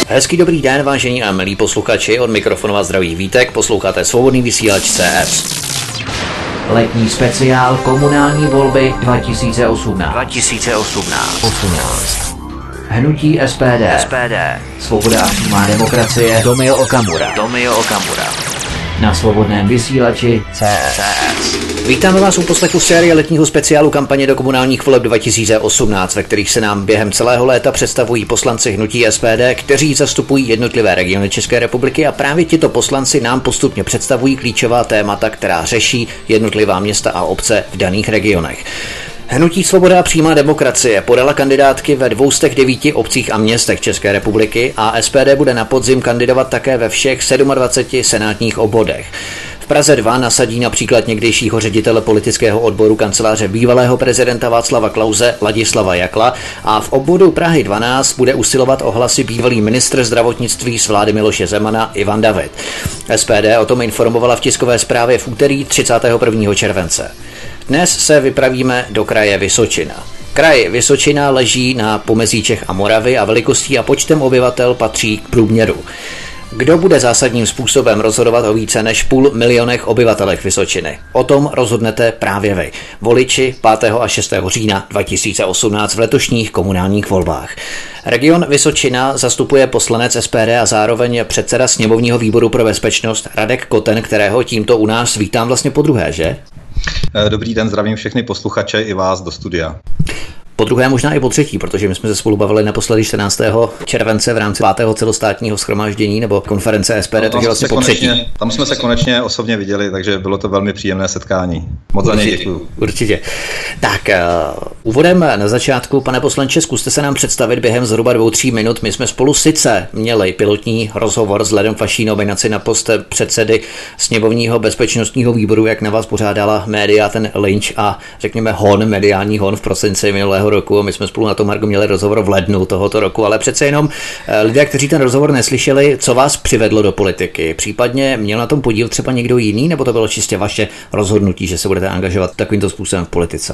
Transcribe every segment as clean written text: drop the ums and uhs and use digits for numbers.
Hezký dobrý den, vážení a milí posluchači, od mikrofonu vás zdraví Vítek, posloucháte Svobodný vysílač CS. Letní speciál komunální volby 2018. Hnutí SPD. Svoboda a přímá demokracie. Tomio Okamura. Na svobodném vysílači CS. Vítáme vás u poslechu série letního speciálu kampaně do komunálních voleb 2018, ve kterých se nám během celého léta představují poslanci hnutí SPD, kteří zastupují jednotlivé regiony České republiky, a právě tito poslanci nám postupně představují klíčová témata, která řeší jednotlivá města a obce v daných regionech. Hnutí Svoboda a přímá demokracie podala kandidátky ve 209 obcích a městech České republiky a SPD bude na podzim kandidovat také ve všech 27 senátních obvodech. V Praze 2 nasadí například někdejšího ředitele politického odboru kanceláře bývalého prezidenta Václava Klause Ladislava Jakla a v obvodu Prahy 12 bude usilovat o hlasy bývalý ministr zdravotnictví z vlády Miloše Zemana Ivan David. SPD o tom informovala v tiskové zprávě v úterý 31. července. Dnes se vypravíme do kraje Vysočina. Kraj Vysočina leží na pomezí Čech a Moravy a velikostí a počtem obyvatel patří k průměru. Kdo bude zásadním způsobem rozhodovat o více než 500 000 obyvatelech Vysočiny? O tom rozhodnete právě vy, voliči 5. a 6. října 2018 v letošních komunálních volbách. Region Vysočina zastupuje poslanec SPD a zároveň předseda sněmovního výboru pro bezpečnost Radek Koten, kterého tímto u nás vítám vlastně podruhé, že? Dobrý den, zdravím všechny posluchače i vás do studia. Po druhé, možná i po třetí, protože my jsme se spolu bavili naposledy 14. července v rámci 5. celostátního shromáždění nebo konference SPD, takže vlastně po třetí. Tam jsme se konečně osobně viděli, takže bylo to velmi příjemné setkání. Moc za něj děkuju. Určitě. Tak, úvodem na začátku, pane poslanče, zkuste se nám představit během zhruba 2-3 minut. My jsme spolu sice měli pilotní rozhovor vzhledem k vaší nominaci na post předsedy sněmovního bezpečnostního výboru, jak na vás pořádala média ten lynč a řekněme mediální hon v prosinci minulého roku. My jsme spolu na tom, Margo, měli rozhovor v lednu tohoto roku, ale přece jenom lidé, kteří ten rozhovor neslyšeli, co vás přivedlo do politiky? Případně měl na tom podíl třeba někdo jiný, nebo to bylo čistě vaše rozhodnutí, že se budete angažovat takovýmto způsobem v politice?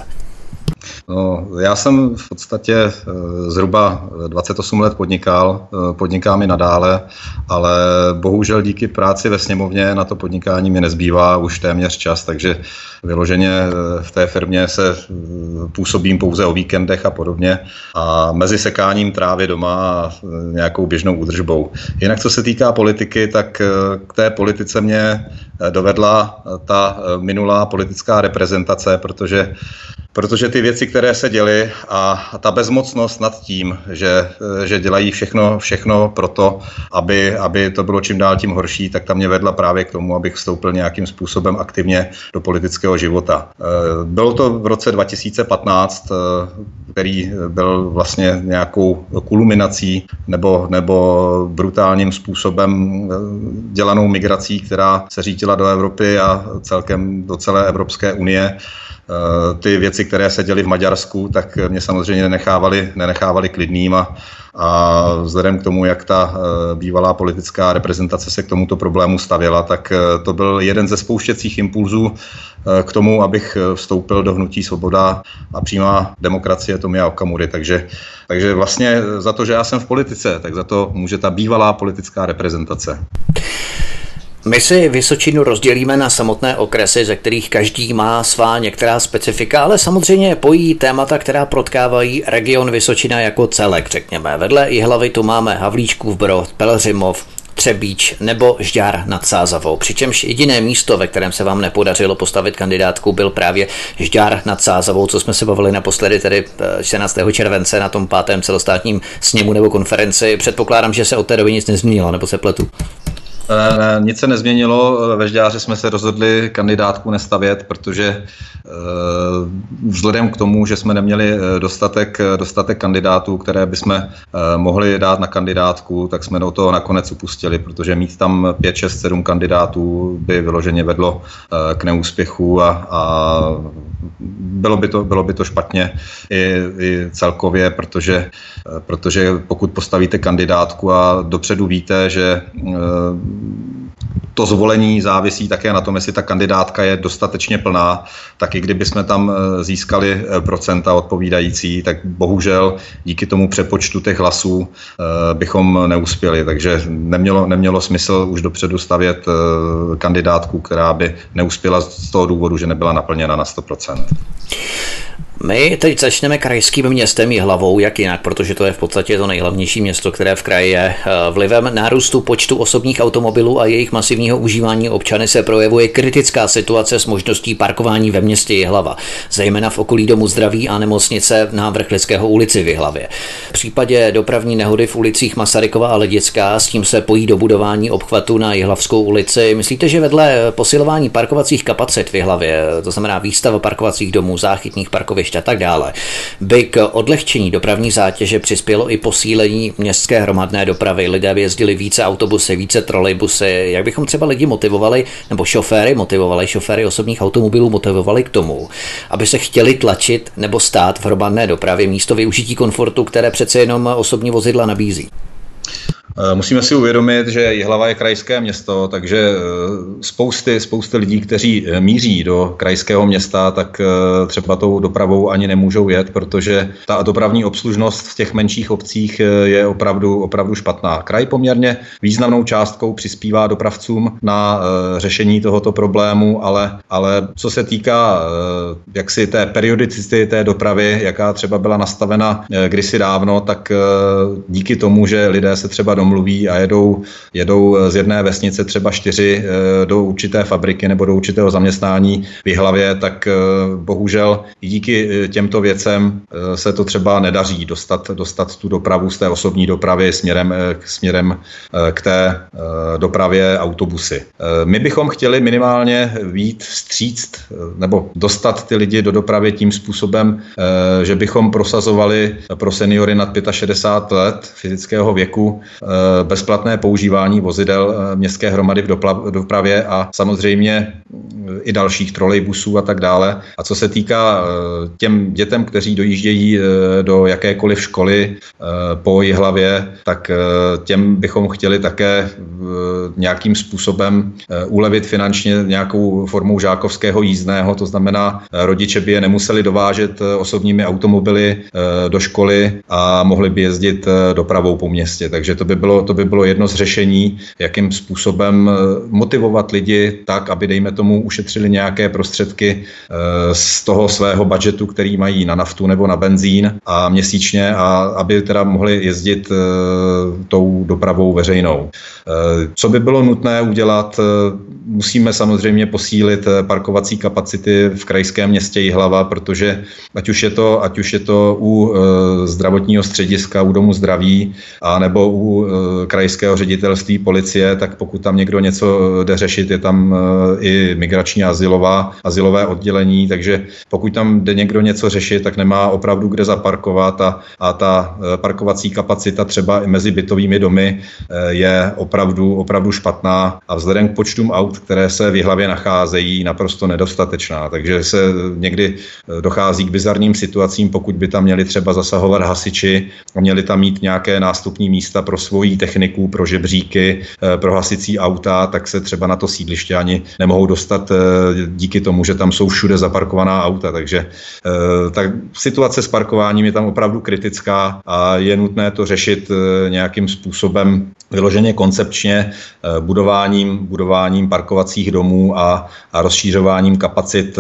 No, já jsem v podstatě zhruba 28 let podnikám i nadále, ale bohužel díky práci ve sněmovně na to podnikání mi nezbývá už téměř čas, takže vyloženě v té firmě se působím pouze o víkendech a podobně a mezi sekáním trávy doma a nějakou běžnou údržbou. Jinak co se týká politiky, tak k té politice mě dovedla ta minulá politická reprezentace, protože ty věci, které se děly a ta bezmocnost nad tím, že dělají všechno pro to, aby to bylo čím dál tím horší, tak ta mě vedla právě k tomu, abych vstoupil nějakým způsobem aktivně do politického života. Bylo to v roce 2015, který byl vlastně nějakou kulminací nebo brutálním způsobem dělanou migrací, která se řítila do Evropy a celkem do celé Evropské unie. Ty věci, které se děly v Maďarsku, tak mě samozřejmě nenechávaly klidným a vzhledem k tomu, jak ta bývalá politická reprezentace se k tomuto problému stavěla, tak to byl jeden ze spouštěcích impulzů k tomu, abych vstoupil do hnutí Svoboda a přímá demokracie Tomia Okamury. Takže vlastně za to, že já jsem v politice, tak za to může ta bývalá politická reprezentace. My si Vysočinu rozdělíme na samotné okresy, ze kterých každý má svá některá specifika, ale samozřejmě pojí témata, která protkávají region Vysočina jako celek, řekněme. Vedle Jihlavy tu máme Havlíčkův Brod, Pelhřimov, Třebíč nebo Žďár nad Sázavou. Přičemž jediné místo, ve kterém se vám nepodařilo postavit kandidátku, byl právě Žďár nad Sázavou, co jsme se bavili naposledy tedy 14. července na tom 5. celostátním sněmu nebo konferenci. Předpokládám, že se od té doby nic nezměnilo, nebo se pletu? Nic se nezměnilo, ve Žďáře jsme se rozhodli kandidátku nestavět, protože vzhledem k tomu, že jsme neměli dostatek kandidátů, které bychom mohli dát na kandidátku, tak jsme do toho nakonec upustili, protože mít tam 5, 6, 7 kandidátů by vyloženě vedlo k neúspěchu a bylo by to špatně i celkově, protože pokud postavíte kandidátku a dopředu víte, že to zvolení závisí také na tom, jestli ta kandidátka je dostatečně plná, tak i kdyby jsme tam získali procenta odpovídající, tak bohužel díky tomu přepočtu těch hlasů bychom neuspěli. Takže nemělo smysl už dopředu stavět kandidátku, která by neuspěla z toho důvodu, že nebyla naplněna na 100%. My teď začneme krajským městem Jihlavou, jak jinak, protože to je v podstatě to nejhlavnější město, které v kraji je. Vlivem nárůstu počtu osobních automobilů a jejich masivního užívání občany se projevuje kritická situace s možností parkování ve městě Jihlava, zejména v okolí Domu zdraví a nemocnice na Vrchlického ulici v Jihlavě. V případě dopravní nehody v ulicích Masarykova a Ledická s tím se pojí dobudování obchvatu na Jihlavskou ulici. Myslíte, že vedle posilování parkovacích kapacit v Jihlavě, to znamená výstava parkovacích domů, záchytných parkovišť a tak dále, by k odlehčení dopravní zátěže přispělo i posílení městské hromadné dopravy? Lidé jezdili více autobusy, více trolejbusy. Jak bychom třeba lidi motivovali, nebo šoféry osobních automobilů motivovali k tomu, aby se chtěli tlačit nebo stát v hromadné dopravě místo využití komfortu, které přece jenom osobní vozidla nabízí? Musíme si uvědomit, že Jihlava je krajské město, takže spousty lidí, kteří míří do krajského města, tak třeba tou dopravou ani nemůžou jet, protože ta dopravní obslužnost v těch menších obcích je opravdu špatná. Kraj poměrně významnou částkou přispívá dopravcům na řešení tohoto problému, ale co se týká jaksi té periodicity té dopravy, jaká třeba byla nastavena kdysi dávno, tak díky tomu, že lidé se třeba domluví a jedou z jedné vesnice třeba 4 do určité fabriky nebo do určitého zaměstnání v Jihlavě, tak bohužel i díky těmto věcem se to třeba nedaří dostat tu dopravu z té osobní dopravy směrem k té dopravě autobusy. My bychom chtěli minimálně vyjít vstříct nebo dostat ty lidi do dopravy tím způsobem, že bychom prosazovali pro seniory nad 65 let fyzického věku bezplatné používání vozidel městské hromady v dopravě a samozřejmě i dalších trolejbusů a tak dále. A co se týká těm dětem, kteří dojíždějí do jakékoliv školy po Jihlavě, tak těm bychom chtěli také nějakým způsobem ulevit finančně nějakou formou žákovského jízdného, to znamená, rodiče by je nemuseli dovážet osobními automobily do školy a mohli by jezdit dopravou po městě. Takže to by bylo jedno z řešení, jakým způsobem motivovat lidi tak, aby dejme tomu ušetřili nějaké prostředky z toho svého budžetu, který mají na naftu nebo na benzín a měsíčně, a aby teda mohli jezdit tou dopravou veřejnou. Co by bylo nutné udělat? Musíme samozřejmě posílit parkovací kapacity v krajském městě Jihlava, protože ať už je to u zdravotního střediska, u Domu zdraví, a nebo u krajského ředitelství policie, tak pokud tam někdo něco jde řešit, je tam i migrační azylové oddělení, takže pokud tam jde někdo něco řešit, tak nemá opravdu kde zaparkovat a ta parkovací kapacita třeba i mezi bytovými domy je opravdu špatná a vzhledem k počtům aut, které se v Jihlavě nacházejí, naprosto nedostatečná. Takže se někdy dochází k bizarním situacím, pokud by tam měli třeba zasahovat hasiči a měli tam mít nějaké nástupní místa pro svoji techniku, pro žebříky, pro hasicí auta, tak se třeba na to sídliště ani nemohou dostat díky tomu, že tam jsou všude zaparkovaná auta. Takže ta situace s parkováním je tam opravdu kritická a je nutné to řešit nějakým způsobem vyloženě koncepčně, budováním parkovacích domů a rozšířováním kapacit,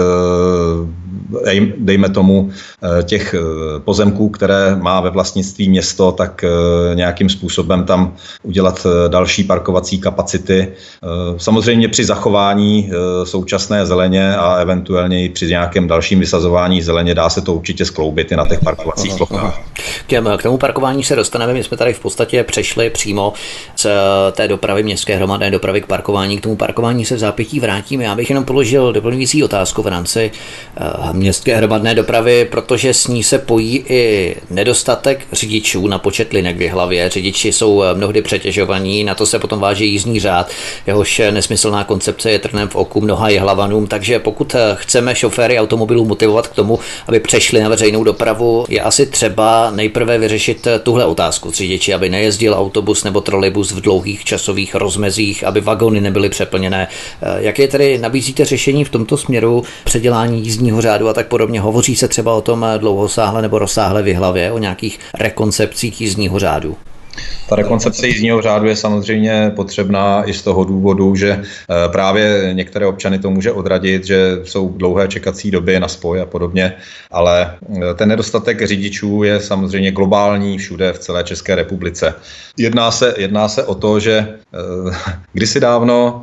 dejme tomu, těch pozemků, které má ve vlastnictví město, tak nějakým způsobem tam udělat další parkovací kapacity. Samozřejmě při zachování současné zeleně a eventuálně i při nějakém dalším vysazování zeleně dá se to určitě skloubit i na těch parkovacích plochách. K tomu parkování se dostaneme. My jsme tady v podstatě přešli přímo z té dopravy, městské hromadné dopravy, k parkování. K tomu parkování se v zápětí vrátíme. Já bych jenom položil doplňující otázku v rámci městské hromadné dopravy, protože s ní se pojí i nedostatek řidičů na počet linek v Jihlavě. Řidiči jsou mnohdy přetěžovaní, na to se potom váží jízdní řád, jehož nesmyslná koncepce je trnem v oku mnoha Jihlavanům. Takže pokud chceme šoféry automobilů motivovat k tomu, aby přešli na veřejnou dopravu, je asi třeba nejprve vyřešit tuhle otázku s řidiči, aby nejezdil autobus nebo trolejbus v dlouhých časových rozmezích, aby vagony nebyly přeplněné. Jaké tedy nabízíte řešení v tomto směru, předělání jízdního řádu a tak podobně? Hovoří se třeba o tom dlouhosáhle nebo rozsáhle v hlavě, o nějakých rekoncepcích jízdního řádu? Ta rekoncepce jízdního řádu je samozřejmě potřebná i z toho důvodu, že právě některé občany to může odradit, že jsou dlouhé čekací doby na spoj a podobně, ale ten nedostatek řidičů je samozřejmě globální všude v celé České republice. Jedná se o to, že kdysi dávno,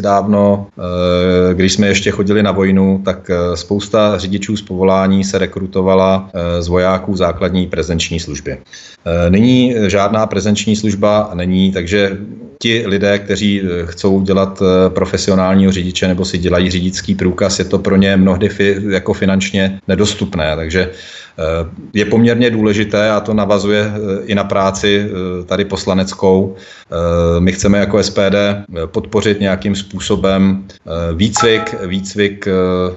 když jsme ještě chodili na vojnu, tak spousta řidičů z povolání se rekrutovala z vojáků základní prezenční služby. Nyní žádná prezenční služba není, takže ti lidé, kteří chcou dělat profesionálního řidiče nebo si dělají řidičský průkaz, je to pro ně mnohdy jako finančně nedostupné, takže je poměrně důležité, a to navazuje i na práci tady poslaneckou. My chceme jako SPD podpořit nějakým způsobem výcvik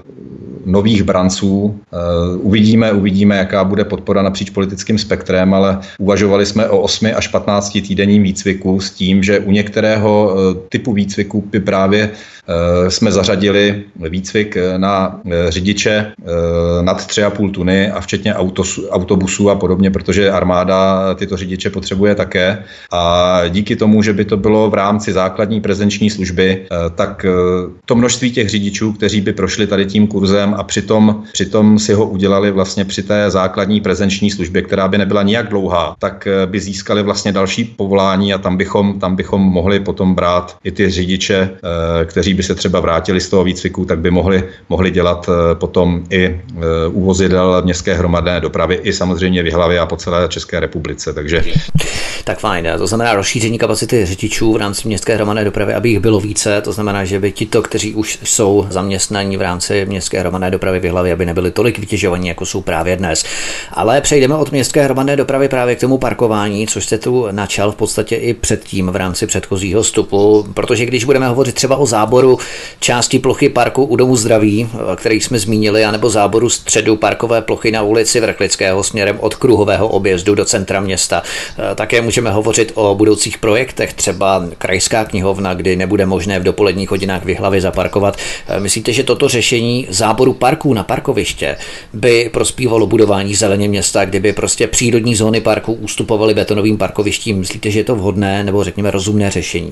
nových branců. Uvidíme, jaká bude podpora napříč politickým spektrem, ale uvažovali jsme o 8 až 15 týdenním výcviku s tím, že u některého typu výcviku by právě jsme zařadili výcvik na řidiče nad 3,5 tuny a včetně autobusů a podobně, protože armáda tyto řidiče potřebuje také. A díky tomu, že by to bylo v rámci základní prezenční služby, tak to množství těch řidičů, kteří by prošli tady tím kurzem a přitom si ho udělali vlastně při té základní prezenční službě, která by nebyla nijak dlouhá, tak by získali vlastně další povolání a tam bychom mohli potom brát i ty řidiče, kteří by se třeba vrátili z toho výcviku, tak by mohli dělat potom i u vozidel městské hromadné dopravy i samozřejmě v Jihlavě a po celé České republice. Takže tak fajn, to znamená rozšíření kapacity řidičů v rámci městské hromadné dopravy, aby jich bylo více, to znamená, že by tito, kteří už jsou zaměstnaní v rámci městské hromadné dopravy v Jihlavě, aby nebyli tolik vytěžovaní, jako jsou právě dnes. Ale přejdeme od městské hromadné dopravy právě k tomu parkování, což jste tu načal v podstatě i předtím v rámci předchozího vstupu, protože když budeme hovořit třeba o záboru části plochy parku u Domu zdraví, který jsme zmínili, anebo záboru středu parkové plochy na ulici Vrchlického směrem od kruhového objezdu do centra města, také můžeme hovořit o budoucích projektech, třeba krajská knihovna, kdy nebude možné v dopoledních hodinách v Jihlavě zaparkovat. Myslíte, že toto řešení záboru parků na parkoviště by prospívalo budování zeleně města, kdyby prostě přírodní zóny parku ustupovaly betonovým parkovištím? Myslíte, že je to vhodné nebo řekněme rozumné řešení?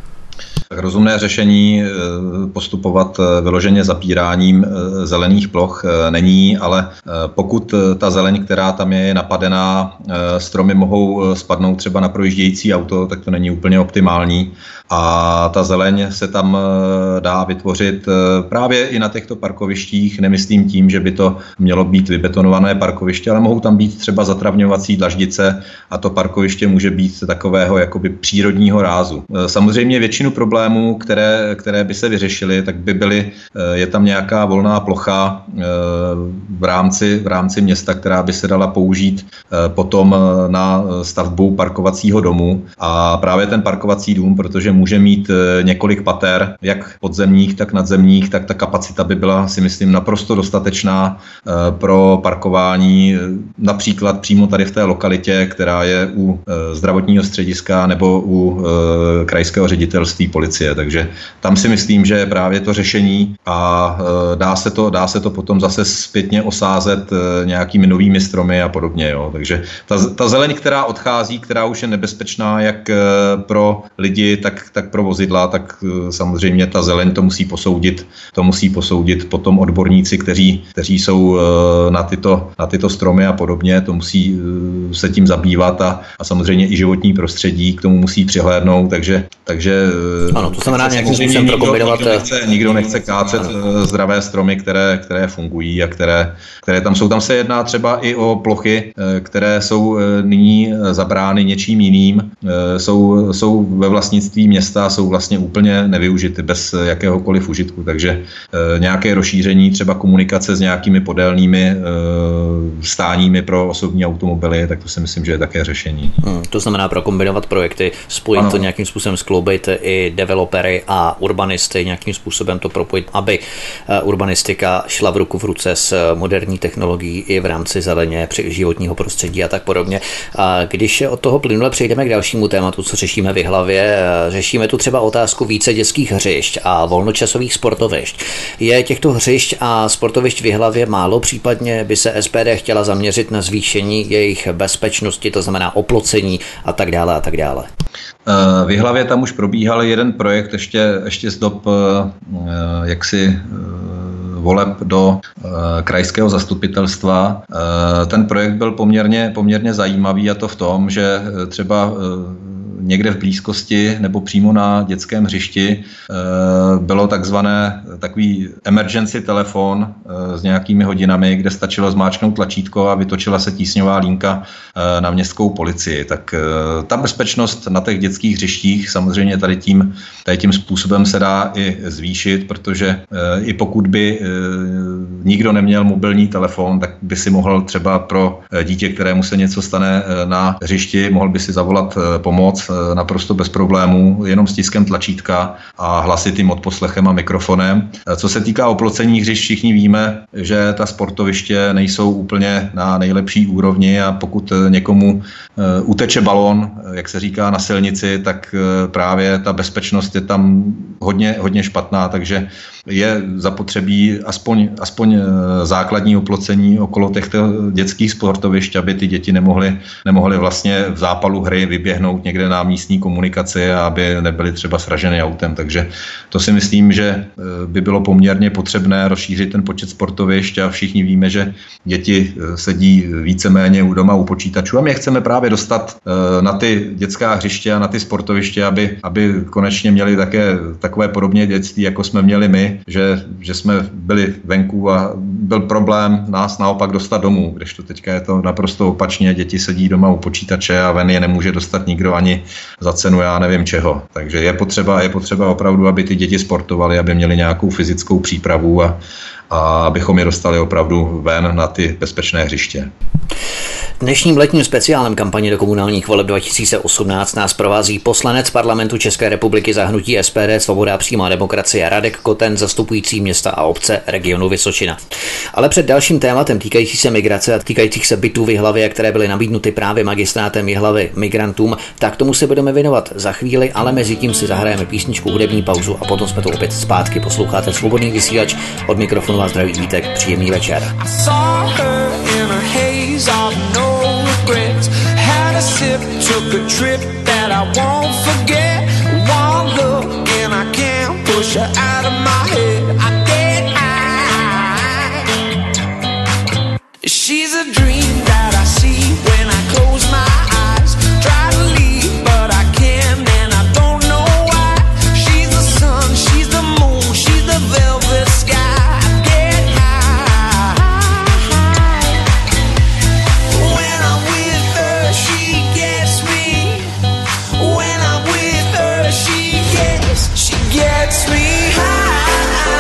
Tak rozumné řešení postupovat vyloženě zapíráním zelených ploch není, ale pokud ta zeleň, která tam je napadená, stromy mohou spadnout třeba na projíždějící auto, tak to není úplně optimální. A ta zeleň se tam dá vytvořit právě i na těchto parkovištích. Nemyslím tím, že by to mělo být vybetonované parkoviště, ale mohou tam být třeba zatravňovací dlaždice a to parkoviště může být takového jakoby přírodního rázu. Samozřejmě většinu problémů, které by se vyřešily, tak by byly, je tam nějaká volná plocha v rámci města, která by se dala použít potom na stavbu parkovacího domu. A právě ten parkovací dům, protože může mít několik pater, jak podzemních, tak nadzemních, tak ta kapacita by byla, si myslím, naprosto dostatečná pro parkování například přímo tady v té lokalitě, která je u zdravotního střediska nebo u krajského ředitelství policie. Takže tam si myslím, že je právě to řešení a dá se to potom zase zpětně osázet nějakými novými stromy a podobně. Jo. Takže ta zeleň, která odchází, která už je nebezpečná jak pro lidi, tak pro vozidla, tak samozřejmě ta zeleň to musí posoudit potom odborníci, kteří jsou na tyto stromy a podobně, to musí se tím zabývat a samozřejmě i životní prostředí k tomu musí přihlédnout, takže ano, to znamená nějakým způsobem prokombinovat. Nikdo nechce kácet zdravé stromy, které fungují a které tam jsou. Tam se jedná třeba i o plochy, které jsou nyní zabrány něčím jiným, jsou ve vlastnictví města, jsou vlastně úplně nevyužity bez jakéhokoliv užitku, takže nějaké rozšíření třeba komunikace s nějakými podélnými stáními pro osobní automobily, tak to si myslím, že je také řešení. To znamená prokombinovat projekty, spojit to nějakým způsobem, skloubit i developery a urbanisty, nějakým způsobem to propojit, aby urbanistika šla v ruku v ruce s moderní technologií i v rámci zeleně, životního prostředí a tak podobně. A když od toho plynule přejdeme k dalšímu tématu, co řešíme v Jihlavě, řešíme tu třeba otázku více dětských hřišť a volnočasových sportovišť. Je těchto hřišť a sportovišť v Jihlavě málo, případně by se SPD chtěla zaměřit na zvýšení jejich bezpečnosti, to znamená oplocení a tak dále a tak dále. V Jihlavě tam už probíhal jeden projekt ještě z dob voleb do krajského zastupitelstva. Ten projekt byl poměrně zajímavý, a to v tom, že třeba někde v blízkosti nebo přímo na dětském hřišti bylo takový emergency telefon s nějakými hodinami, kde stačilo zmáčknout tlačítko a vytočila se tísňová linka na městskou policii. Tak ta bezpečnost na těch dětských hřištích samozřejmě tady tím způsobem se dá i zvýšit, protože i pokud by nikdo neměl mobilní telefon, tak by si mohl třeba pro dítě, kterému se něco stane na hřišti, mohl by si zavolat pomoc naprosto bez problémů, jenom stiskem tlačítka a hlasitým odposlechem a mikrofonem. Co se týká oplocení hřišť, všichni víme, že ta sportoviště nejsou úplně na nejlepší úrovni, a pokud někomu uteče balón, jak se říká na silnici, tak právě ta bezpečnost je tam hodně špatná, takže je zapotřebí aspoň základní oplocení okolo těchto dětských sportovišť, aby ty děti nemohly vlastně v zápalu hry vyběhnout někde na místní komunikaci a aby nebyly třeba sraženy autem. Takže to si myslím, že by bylo poměrně potřebné rozšířit ten počet sportovišť, a všichni víme, že děti sedí víceméně doma u počítačů, a my je chceme právě dostat na ty dětská hřiště a na ty sportoviště, aby konečně měli také takové podobně dětství, jako jsme měli my, že jsme byli venku a byl problém nás naopak dostat domů, kdežto teďka je to naprosto opačně, děti sedí doma u počítače a ven je nemůže dostat nikdo ani za cenu já nevím čeho. Takže je potřeba opravdu, aby ty děti sportovaly, aby měly nějakou fyzickou přípravu a abychom je dostali opravdu ven na ty bezpečné hřiště. Dnešním letním speciálem kampaně do komunálních voleb 2018 nás provází poslanec Parlamentu České republiky za hnutí SPD Svoboda a přímá demokracie Radek Koten, zastupující města a obce regionu Vysočina. Ale před dalším tématem týkající se migrace a týkajících se bytů v Jihlavě, které byly nabídnuty právě magistrátem Jihlavy migrantům, tak tomu se budeme věnovat za chvíli, ale mezi tím si zahrajeme písničku, hudební pauzu a potom jsme to opět zpátky. Posloucháte Svobodný vysílač, od mikrofonu vás zdraví Vítek, příjemný večer. Of no regrets. Had a sip, took a trip that I won't forget. One look and I can't push her out of my head. I get high. She's a dream that I see when I close my eyes. Try to leave, but I can't, and I don't know why. She's the sun, she's the moon, she's the velvet sky. Gets me high.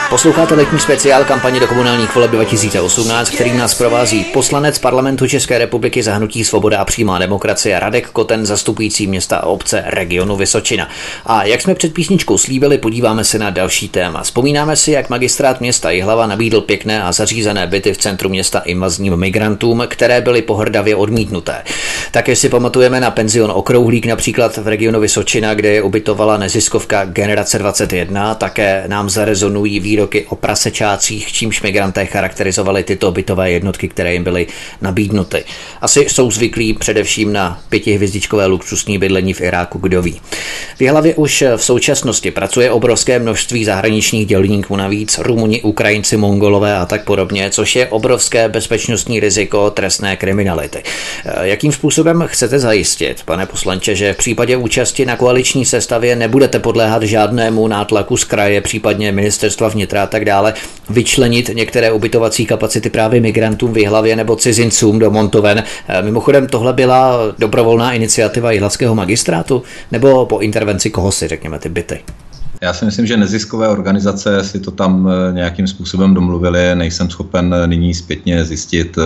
Posloucháte letní speciál kampaně do komunálních voleb 2018, který nás provází poslanec Parlamentu České republiky za hnutí Svoboda a přímá demokracie Radek Koten, zastupující města a obce regionu Vysočina. A jak jsme před písničkou slíbili, podíváme se na další téma. Vzpomínáme si, jak magistrát města Jihlava nabídl pěkné a zařízené byty v centru města invazním migrantům, které byly pohrdavě odmítnuté. Také si pamatujeme na penzion Okrouhlík, například v regionu Vysočina, kde je ubytovala neziskovka Generace 21. Také nám zarezonují výroky o prasečácích, čímž migranté charakterizovali tyto bytové jednotky, které jim byly nabídnuty. Asi jsou zvyklí především na 5hvězdičkové luxusní bydlení v Iráku, kdo ví. V Jihlavě už v současnosti pracuje obrovské množství zahraničních dělníků, navíc Rumuni, Ukrajinci, Mongolové a tak podobně, což je obrovské bezpečnostní riziko trestné kriminality. Jakým způsobem chcete zajistit, pane poslanče, že v případě účasti na koaliční sestavě nebudete podléhat žádnému nátlaku z kraje, případně ministerstva vnitra a tak dále, vyčlenit některé ubytovací kapacity právě migrantům v Jihlavě nebo cizincům do montoven? Mimochodem, tohle byla dobrovolná iniciativa jihlavského magistrátu nebo po intervenci koho si, řekněme, ty byty? Já si myslím, že neziskové organizace si to tam nějakým způsobem domluvili. Nejsem schopen nyní zpětně zjistit,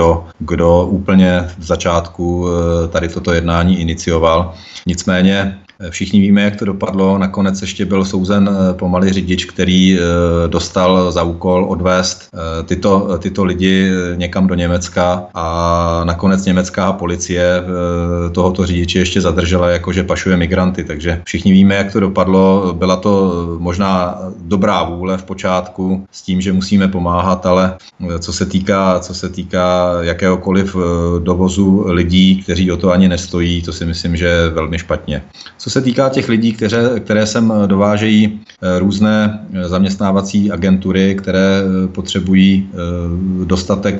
kdo úplně v začátku tady toto jednání inicioval. Nicméně všichni víme, jak to dopadlo. Nakonec ještě byl souzen pomalý řidič, který dostal za úkol odvést tyto lidi někam do Německa a nakonec německá policie tohoto řidiče ještě zadržela, jakože pašuje migranty. Takže všichni víme, jak to dopadlo. Byla to možná dobrá vůle v počátku s tím, že musíme pomáhat, ale co se týká jakéhokoliv dovozu lidí, kteří o to ani nestojí, to si myslím, že je velmi špatně. Co se týká těch lidí, které sem dovážejí různé zaměstnávací agentury, které potřebují dostatek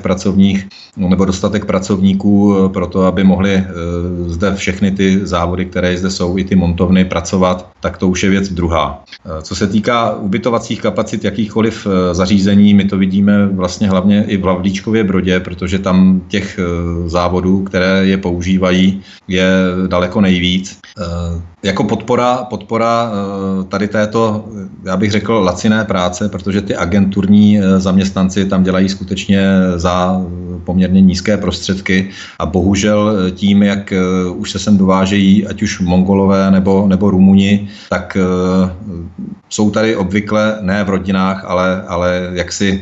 pracovníků pro to, aby mohli zde všechny ty závody, které zde jsou, i ty montovny pracovat, tak to už je věc druhá. Co se týká ubytovacích kapacit jakýchkoliv zařízení, my to vidíme vlastně hlavně i v Havlíčkově Brodě, protože tam těch závodů, které je používají, je daleko nejvíc. Jako podpora tady této, já bych řekl, laciné práce, protože ty agenturní zaměstnanci tam dělají skutečně za poměrně nízké prostředky a bohužel tím, jak už se sem dovážejí, ať už Mongolové nebo Rumuni, tak jsou tady obvykle ne v rodinách, ale jaksi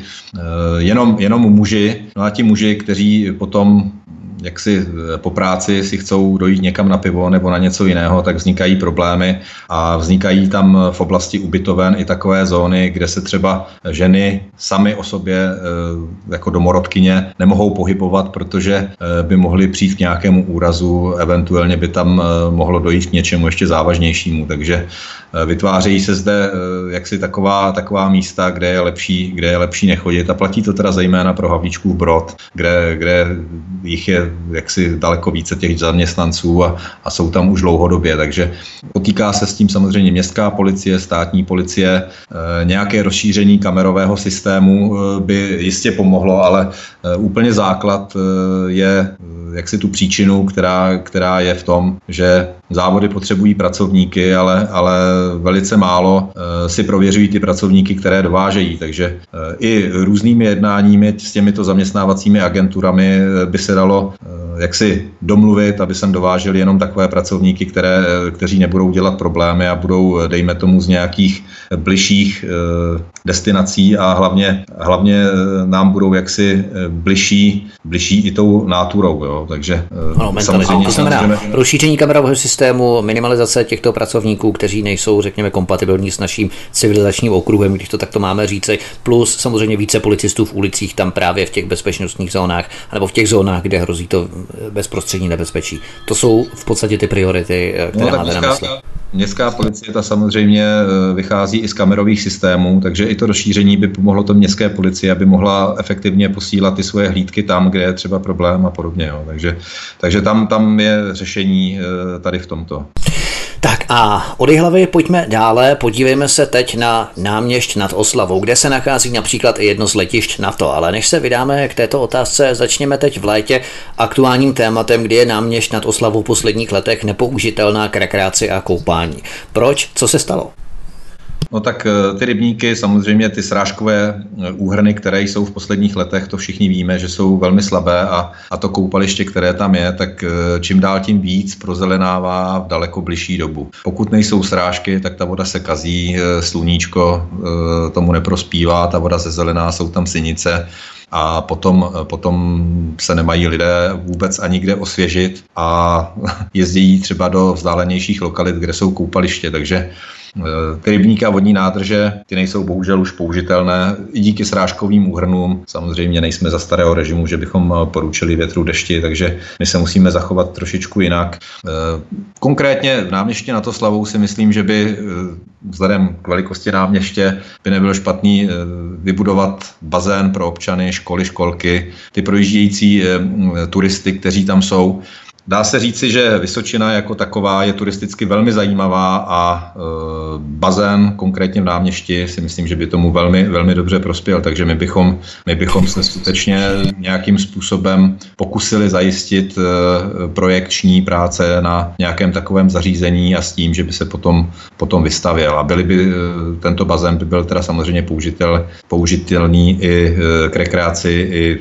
jenom muži. No a ti muži, kteří potom jaksi po práci si chcou dojít někam na pivo nebo na něco jiného, tak vznikají problémy a vznikají tam v oblasti ubytoven i takové zóny, kde se třeba ženy samy o sobě jako domorodkyně nemohou pohybovat, protože by mohly přijít k nějakému úrazu, eventuálně by tam mohlo dojít k něčemu ještě závažnějšímu, takže vytvářejí se zde jaksi taková místa, kde je lepší nechodit a platí to teda zejména pro Havlíčkův Brod, kde jich je jaksi daleko více těch zaměstnanců a jsou tam už dlouhodobě, takže potýká se s tím samozřejmě městská policie, státní policie, nějaké rozšíření kamerového systému by jistě pomohlo, ale úplně základ je jaksi tu příčinu, která je v tom, že závody potřebují pracovníky, ale velice málo si prověřují ty pracovníky, které dovážejí. Takže i různými jednáními s těmito zaměstnávacími agenturami by se dalo jaksi domluvit, aby sem dováželi jenom takové pracovníky, kteří nebudou dělat problémy a budou, dejme tomu, z nějakých bližších destinací a hlavně nám budou jaksi bližší i tou náturou. Jo? Takže samozřejmě. To znamená rozšíření kamerového systému, minimalizace těchto pracovníků, kteří nejsou, řekněme, kompatibilní s naším civilizačním okruhem, když to takto máme říci, plus samozřejmě více policistů v ulicích tam právě v těch bezpečnostních zónách, nebo v těch zónách, kde hrozí to bezprostřední nebezpečí. To jsou v podstatě ty priority, které máte na mysli. Městská policie ta samozřejmě vychází i z kamerových systémů, takže i to rozšíření by pomohlo to městské policii, aby mohla efektivně posílat ty svoje hlídky tam, kde je třeba problém a podobně. Jo. Takže tam je řešení tady v tomto. Tak a od Jihlavy pojďme dále, podívejme se teď na Náměšť nad Oslavou, kde se nachází například i jedno z letišť NATO, ale než se vydáme k této otázce, začněme teď v létě aktuálním tématem, kdy je Náměšť nad Oslavou v posledních letech nepoužitelná k rekreaci a koupání. Proč? Co se stalo? No tak ty rybníky, samozřejmě ty srážkové úhrny, které jsou v posledních letech, to všichni víme, že jsou velmi slabé a to koupaliště, které tam je, tak čím dál tím víc prozelenává v daleko bližší dobu. Pokud nejsou srážky, tak ta voda se kazí, sluníčko tomu neprospívá, ta voda zezelená, jsou tam sinice a potom se nemají lidé vůbec ani kde osvěžit a jezdí třeba do vzdálenějších lokalit, kde jsou koupaliště, takže ty rybníky a vodní nádrže, ty nejsou bohužel už použitelné i díky srážkovým úhrnům. Samozřejmě nejsme za starého režimu, že bychom poručili větru, dešti, takže my se musíme zachovat trošičku jinak. Konkrétně v Náměšti nad Oslavou si myslím, že by vzhledem k velikosti Náměště by nebylo špatný vybudovat bazén pro občany, školy, školky, ty projíždějící turisty, kteří tam jsou. Dá se říci, že Vysočina jako taková je turisticky velmi zajímavá a bazén, konkrétně v Náměšti, si myslím, že by tomu velmi, velmi dobře prospěl, takže my bychom se skutečně nějakým způsobem pokusili zajistit projekční práce na nějakém takovém zařízení a s tím, že by se potom vystavěl. A tento bazén by byl teda samozřejmě použitelný i k rekreaci, i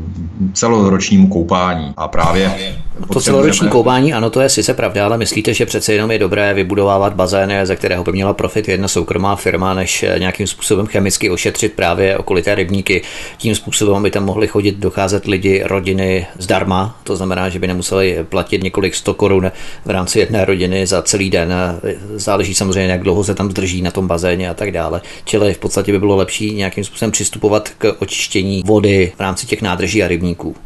celoročnímu koupání. A právě to celoroční koupání, ano, to je sice pravda, ale myslíte, že přece jenom je dobré vybudovávat bazény, ze kterého by měla profit jedna soukromá firma, než nějakým způsobem chemicky ošetřit právě okolité rybníky. Tím způsobem by tam mohli chodit, docházet lidi, rodiny zdarma, to znamená, že by nemuseli platit několik 100 korun v rámci jedné rodiny za celý den. Záleží samozřejmě, jak dlouho se tam zdrží na tom bazéně a tak dále. Čili v podstatě by bylo lepší nějakým způsobem přistupovat k očištění vody v rámci těch nádrží a rybníků.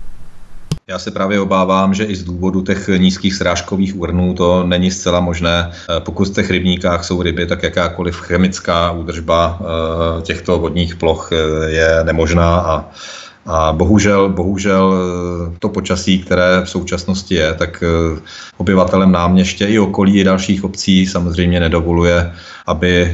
Já se právě obávám, že i z důvodu těch nízkých srážkových úhrnů to není zcela možné. Pokud v těch rybníkách jsou ryby, tak jakákoliv chemická údržba těchto vodních ploch je nemožná a bohužel to počasí, které v současnosti je, tak obyvatelem Náměště i okolí i dalších obcí samozřejmě nedovoluje, aby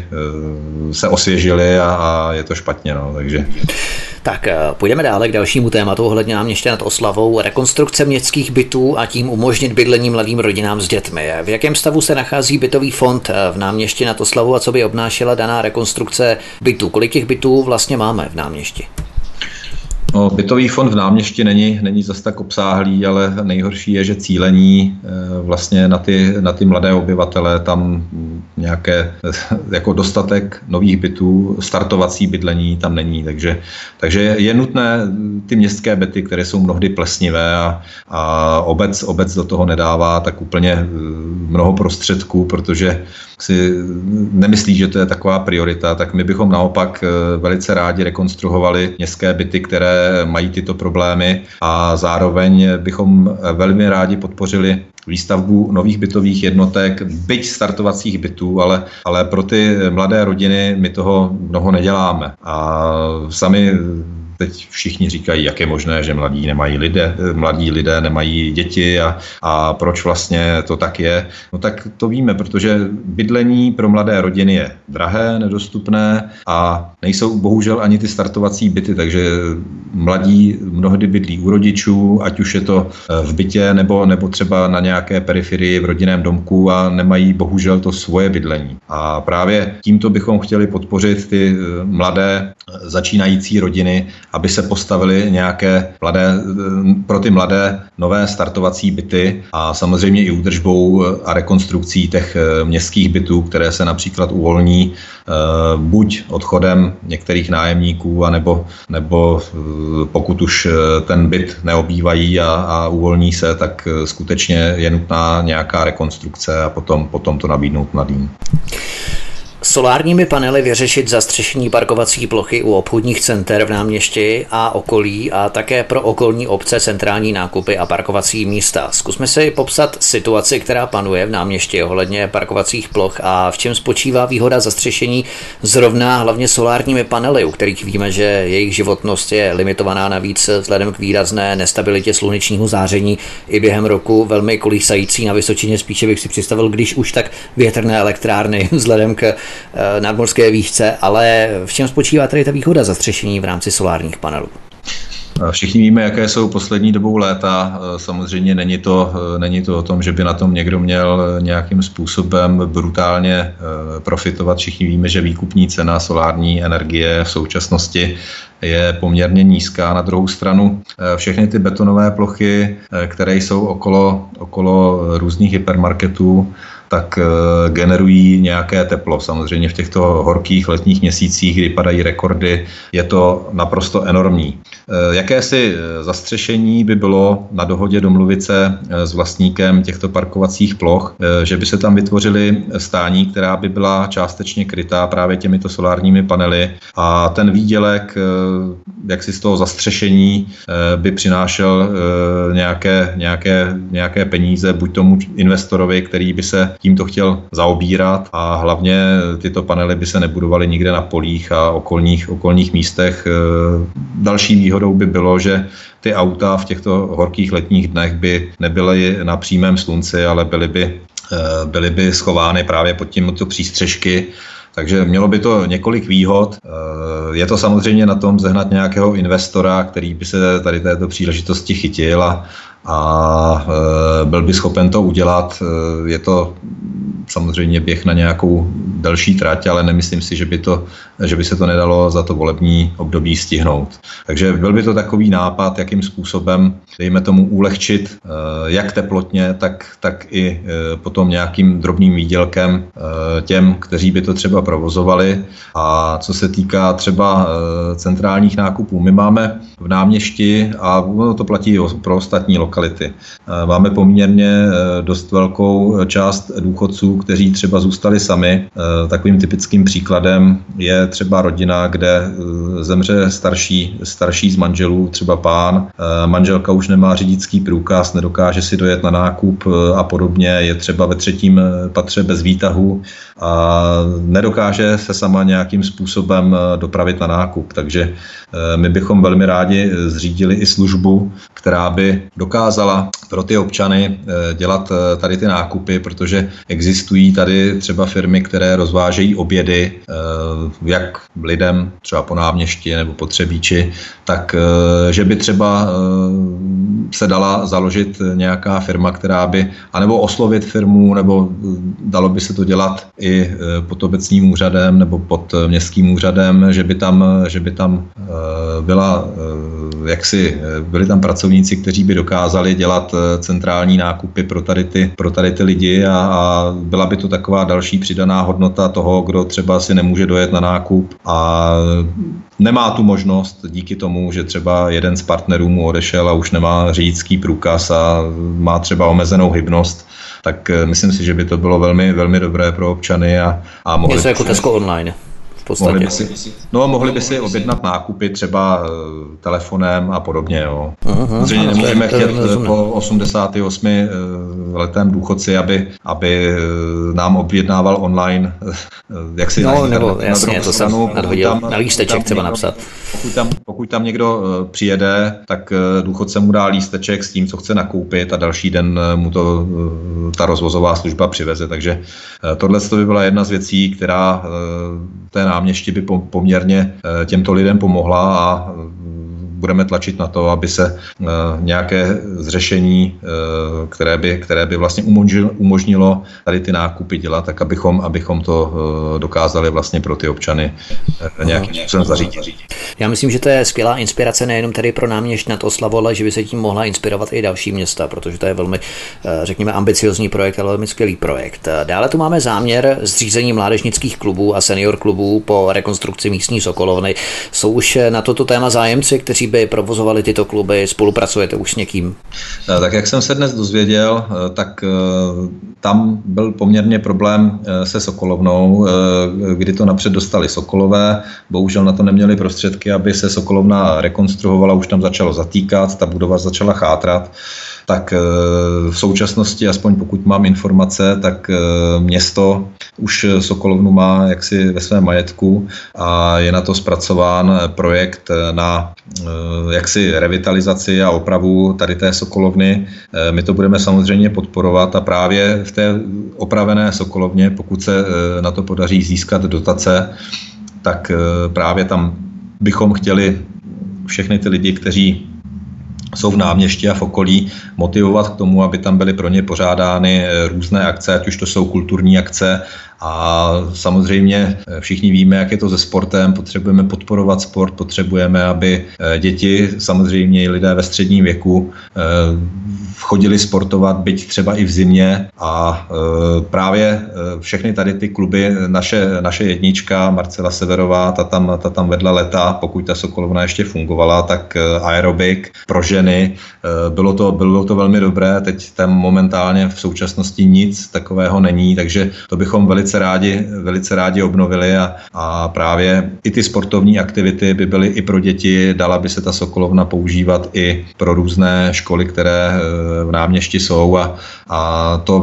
se osvěžili a je to špatně. No, takže... Tak půjdeme dále k dalšímu tématu ohledně Náměště nad Oslavou. Rekonstrukce městských bytů a tím umožnit bydlení mladým rodinám s dětmi. V jakém stavu se nachází bytový fond v Náměšti nad Oslavou a co by obnášela daná rekonstrukce bytů? Kolik těch bytů vlastně máme v Náměšti? No, bytový fond v Náměšti není zas tak obsáhlý, ale nejhorší je, že cílení vlastně na ty mladé obyvatele, tam nějaké jako dostatek nových bytů, startovací bydlení tam není, takže je nutné ty městské byty, které jsou mnohdy plesnivé a obec do toho nedává tak úplně mnoho prostředků, protože si nemyslí, že to je taková priorita, tak my bychom naopak velice rádi rekonstruovali městské byty, které mají tyto problémy a zároveň bychom velmi rádi podpořili výstavbu nových bytových jednotek, byť startovacích bytů, ale pro ty mladé rodiny my toho mnoho neděláme. A sami teď všichni říkají, jak je možné, že mladí lidé nemají děti a proč vlastně to tak je. No tak to víme, protože bydlení pro mladé rodiny je drahé, nedostupné a nejsou bohužel ani ty startovací byty, takže mladí mnohdy bydlí u rodičů, ať už je to v bytě nebo třeba na nějaké periferii v rodinném domku a nemají bohužel to svoje bydlení. A právě tímto bychom chtěli podpořit ty mladé začínající rodiny, aby se postavily nějaké pro ty mladé nové startovací byty a samozřejmě i údržbou a rekonstrukcí těch městských bytů, které se například uvolní buď odchodem některých nájemníků, nebo pokud už ten byt neobývají a uvolní se, tak skutečně je nutná nějaká rekonstrukce a potom to nabídnout mladým. Solárními panely vyřešit zastřešení parkovací plochy u obchodních center v Náměšti a okolí a také pro okolní obce centrální nákupy a parkovací místa. Zkusme si popsat situaci, která panuje v Náměšti ohledně parkovacích ploch a v čem spočívá výhoda zastřešení zrovna hlavně solárními panely, u kterých víme, že jejich životnost je limitovaná navíc vzhledem k výrazné nestabilitě slunečního záření i během roku velmi kolísající. Na Vysočině spíše bych si představil, když už tak větrné elektrárny vzhledem k nadmořské výšce, ale v čem spočívá tady ta výhoda zastřešení v rámci solárních panelů? Všichni víme, jaké jsou poslední dobou léta. Samozřejmě není to o tom, že by na tom někdo měl nějakým způsobem brutálně profitovat. Všichni víme, že výkupní cena solární energie v současnosti je poměrně nízká. Na druhou stranu všechny ty betonové plochy, které jsou okolo různých hypermarketů, tak generují nějaké teplo. Samozřejmě v těchto horkých letních měsících, kdy padají rekordy, je to naprosto enormní. Jakési zastřešení by bylo na dohodě domluvit se s vlastníkem těchto parkovacích ploch, že by se tam vytvořily stání, která by byla částečně krytá právě těmito solárními panely a ten výdělek jaksi z toho zastřešení by přinášel nějaké peníze buď tomu investorovi, který by se tímto chtěl zaobírat a hlavně tyto panely by se nebudovaly nikde na polích a okolních místech. Další výhodou by bylo, že ty auta v těchto horkých letních dnech by nebyly na přímém slunci, ale byly by schovány právě pod těmito přístřežky. Takže mělo by to několik výhod. Je to samozřejmě na tom sehnat nějakého investora, který by se tady této příležitosti chytil a byl by schopen to udělat. Je to samozřejmě běh na nějakou delší trať, ale nemyslím si, že by se to nedalo za to volební období stihnout. Takže byl by to takový nápad, jakým způsobem, dejme tomu, ulehčit jak teplotně, tak i potom nějakým drobným výdělkem těm, kteří by to třeba provozovali. A co se týká třeba centrálních nákupů, my máme v Náměšti, a to platí pro ostatní lokality, máme poměrně dost velkou část důchodců, kteří třeba zůstali sami. Takovým typickým příkladem je třeba rodina, kde zemře starší z manželů, třeba pán, manželka už nemá řidičský průkaz, nedokáže si dojet na nákup a podobně, je třeba ve 3. patře bez výtahu a nedokáže se sama nějakým způsobem dopravit na nákup. Takže my bychom velmi rádi zřídili i službu, která by dokázala pro ty občany dělat tady ty nákupy, protože existují tady třeba firmy, které rozvážejí obědy jak lidem třeba po Náměšti nebo po Třebíči, tak že by třeba se dala založit nějaká firma, která by, anebo oslovit firmu, nebo dalo by se to dělat i pod obecním úřadem nebo pod městským úřadem, že by tam byli tam pracovníci, kteří by dokázali dělat centrální nákupy pro tady ty lidi a byla by to taková další přidaná hodnota toho, kdo třeba si nemůže dojet na nákup a nemá tu možnost díky tomu, že třeba jeden z partnerů mu odešel a už nemá řidičský průkaz a má třeba omezenou hybnost, tak myslím si, že by to bylo velmi, velmi dobré pro občany a mohli něco jako Tesco online. Mohli by si objednat nákupy třeba telefonem a podobně. Jo. Samozřejmě nemůžeme chtět po 88 letém důchodci, aby nám objednával online, jak si nebo jasně, to jsem nadhodil, na lísteček třeba napsat. Pokud tam někdo přijede, tak důchodce mu dá lísteček s tím, co chce nakoupit a další den mu to ta rozvozová služba přiveze. Takže tohle by byla jedna z věcí, která té Náměšti by poměrně těmto lidem pomohla a budeme tlačit na to, aby se nějaké zřešení, které by vlastně umožnilo tady ty nákupy dělat, tak abychom to dokázali vlastně pro ty občany nějakým způsobem zařídit. Já myslím, že to je skvělá inspirace nejenom tady pro Náměšť nad Oslavou, ale že by se tím mohla inspirovat i další města, protože to je velmi, řekněme, ambiciozní projekt, ale velmi skvělý projekt. Dále tu máme záměr zřízení mládežnických klubů a senior klubů po rekonstrukci místní Sokolovny. Jsou už na toto téma zájemci, kteří by provozovali tyto kluby, spolupracujete už s někým? Tak jak jsem se dnes dozvěděl, tak tam byl poměrně problém se Sokolovnou, kdy to napřed dostali Sokolové, bohužel na to neměli prostředky, aby se Sokolovna rekonstruovala, už tam začalo zatýkat, ta budova začala chátrat. Tak v současnosti, aspoň pokud mám informace, tak město už Sokolovnu má jaksi ve svém majetku a je na to zpracován projekt na jaksi revitalizaci a opravu tady té Sokolovny. My to budeme samozřejmě podporovat a právě v té opravené Sokolovně, pokud se na to podaří získat dotace, tak právě tam bychom chtěli všechny ty lidi, kteří jsou v Náměšti a v okolí, motivovat k tomu, aby tam byly pro ně pořádány různé akce, ať už to jsou kulturní akce. A samozřejmě všichni víme, jak je to se sportem, potřebujeme podporovat sport, potřebujeme, aby děti, samozřejmě i lidé ve středním věku, chodili sportovat, byť třeba i v zimě, a právě všechny tady ty kluby, naše jednička, Marcela Severová, ta tam vedla leta, pokud ta Sokolovna ještě fungovala, tak aerobik pro ženy, bylo to velmi dobré, teď tam momentálně v současnosti nic takového není, takže to bychom velice rádi obnovili a právě i ty sportovní aktivity by byly i pro děti, dala by se ta Sokolovna používat i pro různé školy, které v Náměšti jsou, a to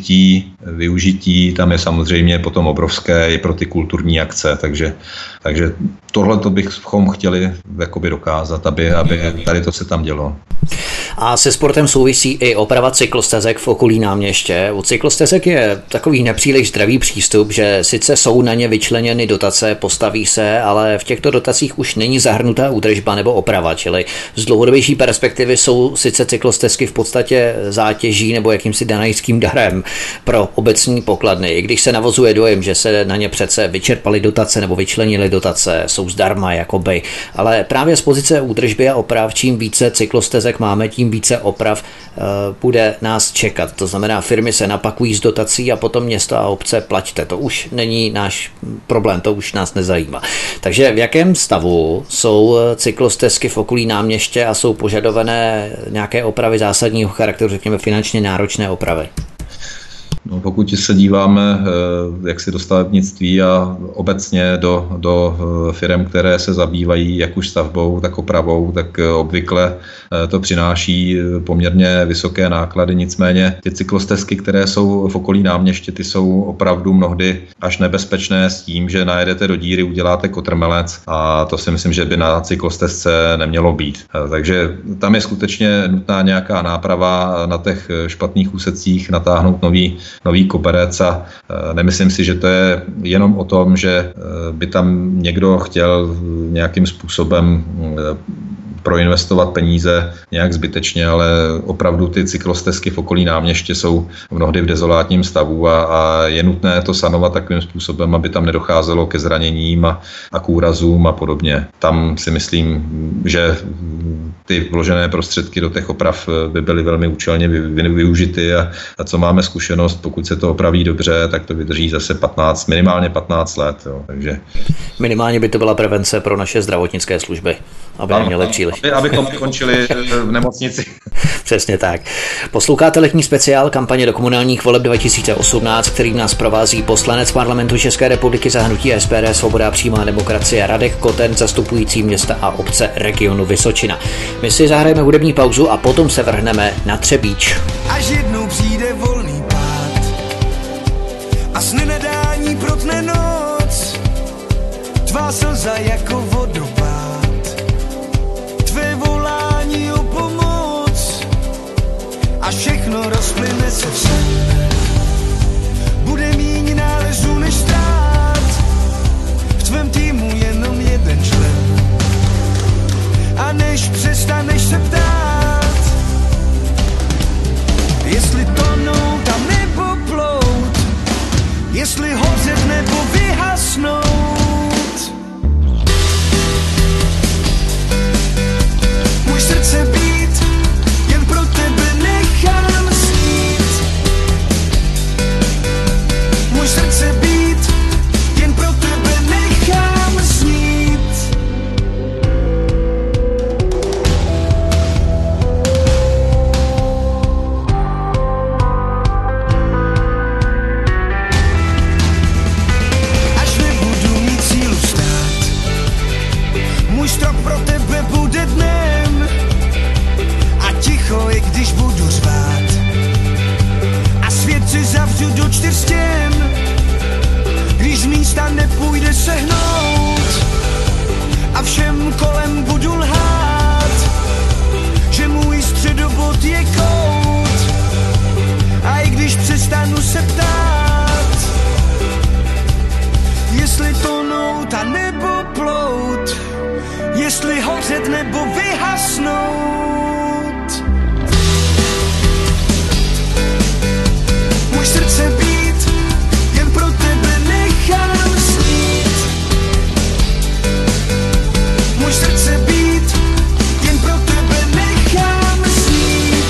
využití tam je samozřejmě potom obrovské i pro ty kulturní akce, takže tohle to bychom chtěli jakoby dokázat, aby tady to se tam dělo. A se sportem souvisí i oprava cyklostezek v okolí Náměště. U cyklostezek je takový nepříliš zdravý přístup, že sice jsou na ně vyčleněny dotace, postaví se, ale v těchto dotacích už není zahrnutá údržba nebo oprava, čili z dlouhodobější perspektivy jsou sice cyklostezky v podstatě zátěží nebo jakýmsi danajským darem pro obecní pokladny, i když se navozuje dojem, že se na ně přece vyčerpaly dotace nebo vyčlenily dotace, jsou zdarma jakoby, ale právě z pozice údržby a oprav, čím více cyklostezek máme, tím více oprav bude nás čekat. To znamená, firmy se napakují z dotací a potom města a obce plaťte. To už není náš problém, to už nás nezajímá. Takže v jakém stavu jsou cyklostezky v okolí Náměště a jsou požadované nějaké opravy zásadního charakteru, řekněme finančně náročné opravy? No, pokud se díváme jaksi do stavebnictví a obecně do firem, které se zabývají jak už stavbou, tak opravou, tak obvykle to přináší poměrně vysoké náklady. Nicméně ty cyklostezky, které jsou v okolí Náměště, ty jsou opravdu mnohdy až nebezpečné s tím, že najedete do díry, uděláte kotrmelec, a to si myslím, že by na cyklostezce nemělo být. Takže tam je skutečně nutná nějaká náprava na těch špatných úsecích, natáhnout nový koberec, a nemyslím si, že to je jenom o tom, že by tam někdo chtěl nějakým způsobem proinvestovat peníze nějak zbytečně, ale opravdu ty cyklostezky v okolí Náměště jsou mnohdy v dezolátním stavu a je nutné to sanovat takovým způsobem, aby tam nedocházelo ke zraněním a k úrazům a podobně. Tam si myslím, že ty vložené prostředky do těch oprav by byly velmi účelně využity, a co máme zkušenost, pokud se to opraví dobře, tak to vydrží zase minimálně 15 let. Jo. Takže minimálně by to byla prevence pro naše zdravotnické služby, aby neměli příliš. Abychom končili v nemocnici. Přesně tak. Posloucháte letní speciál kampaně do komunálních voleb 2018, který nás provází poslanec parlamentu České republiky za hnutí SPD Svoboda a přímá demokracie Radek Koten, zastupující města a obce regionu Vysočina. My si zahrajeme hudební pauzu a potom se vrhneme na Třebíč. Až jednou přijde volný pád a s nenadání protne noc, tvá slza jako vodopád, tvé volání o pomoc, a všechno rozplyne se v sen. Bude míň nálezů než stát, v tvém týmu jenom jeden člen. A než přestaneš se ptát, jestli tonout a nebo plout, jestli hořet nebo vyhasnout, zhořet nebo vyhasnout. Můj srdce být, jen pro tebe nechám snít. Můj srdce být, jen pro tebe nechám snít.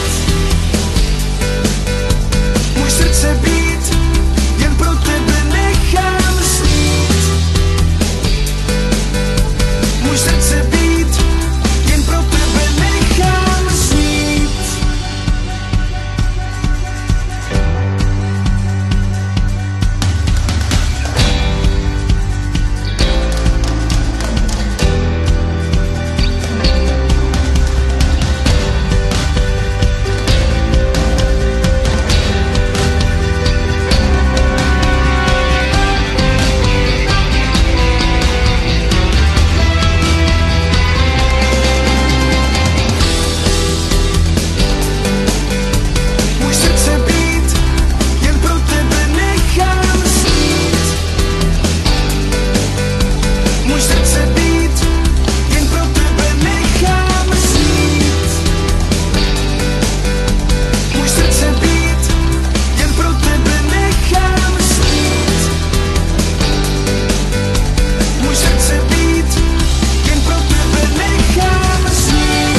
Můj srdce být, jen pro tebe nechám snít. Můj srdce být, jen pro tebe nechám snít. Můj srdce být, jen pro tebe nechám snít. Můj srdce být, jen pro tebe nechám snít. Můj srdce být, jen pro tebe nechám snít. Můj srdce být, jen pro tebe nechám snít.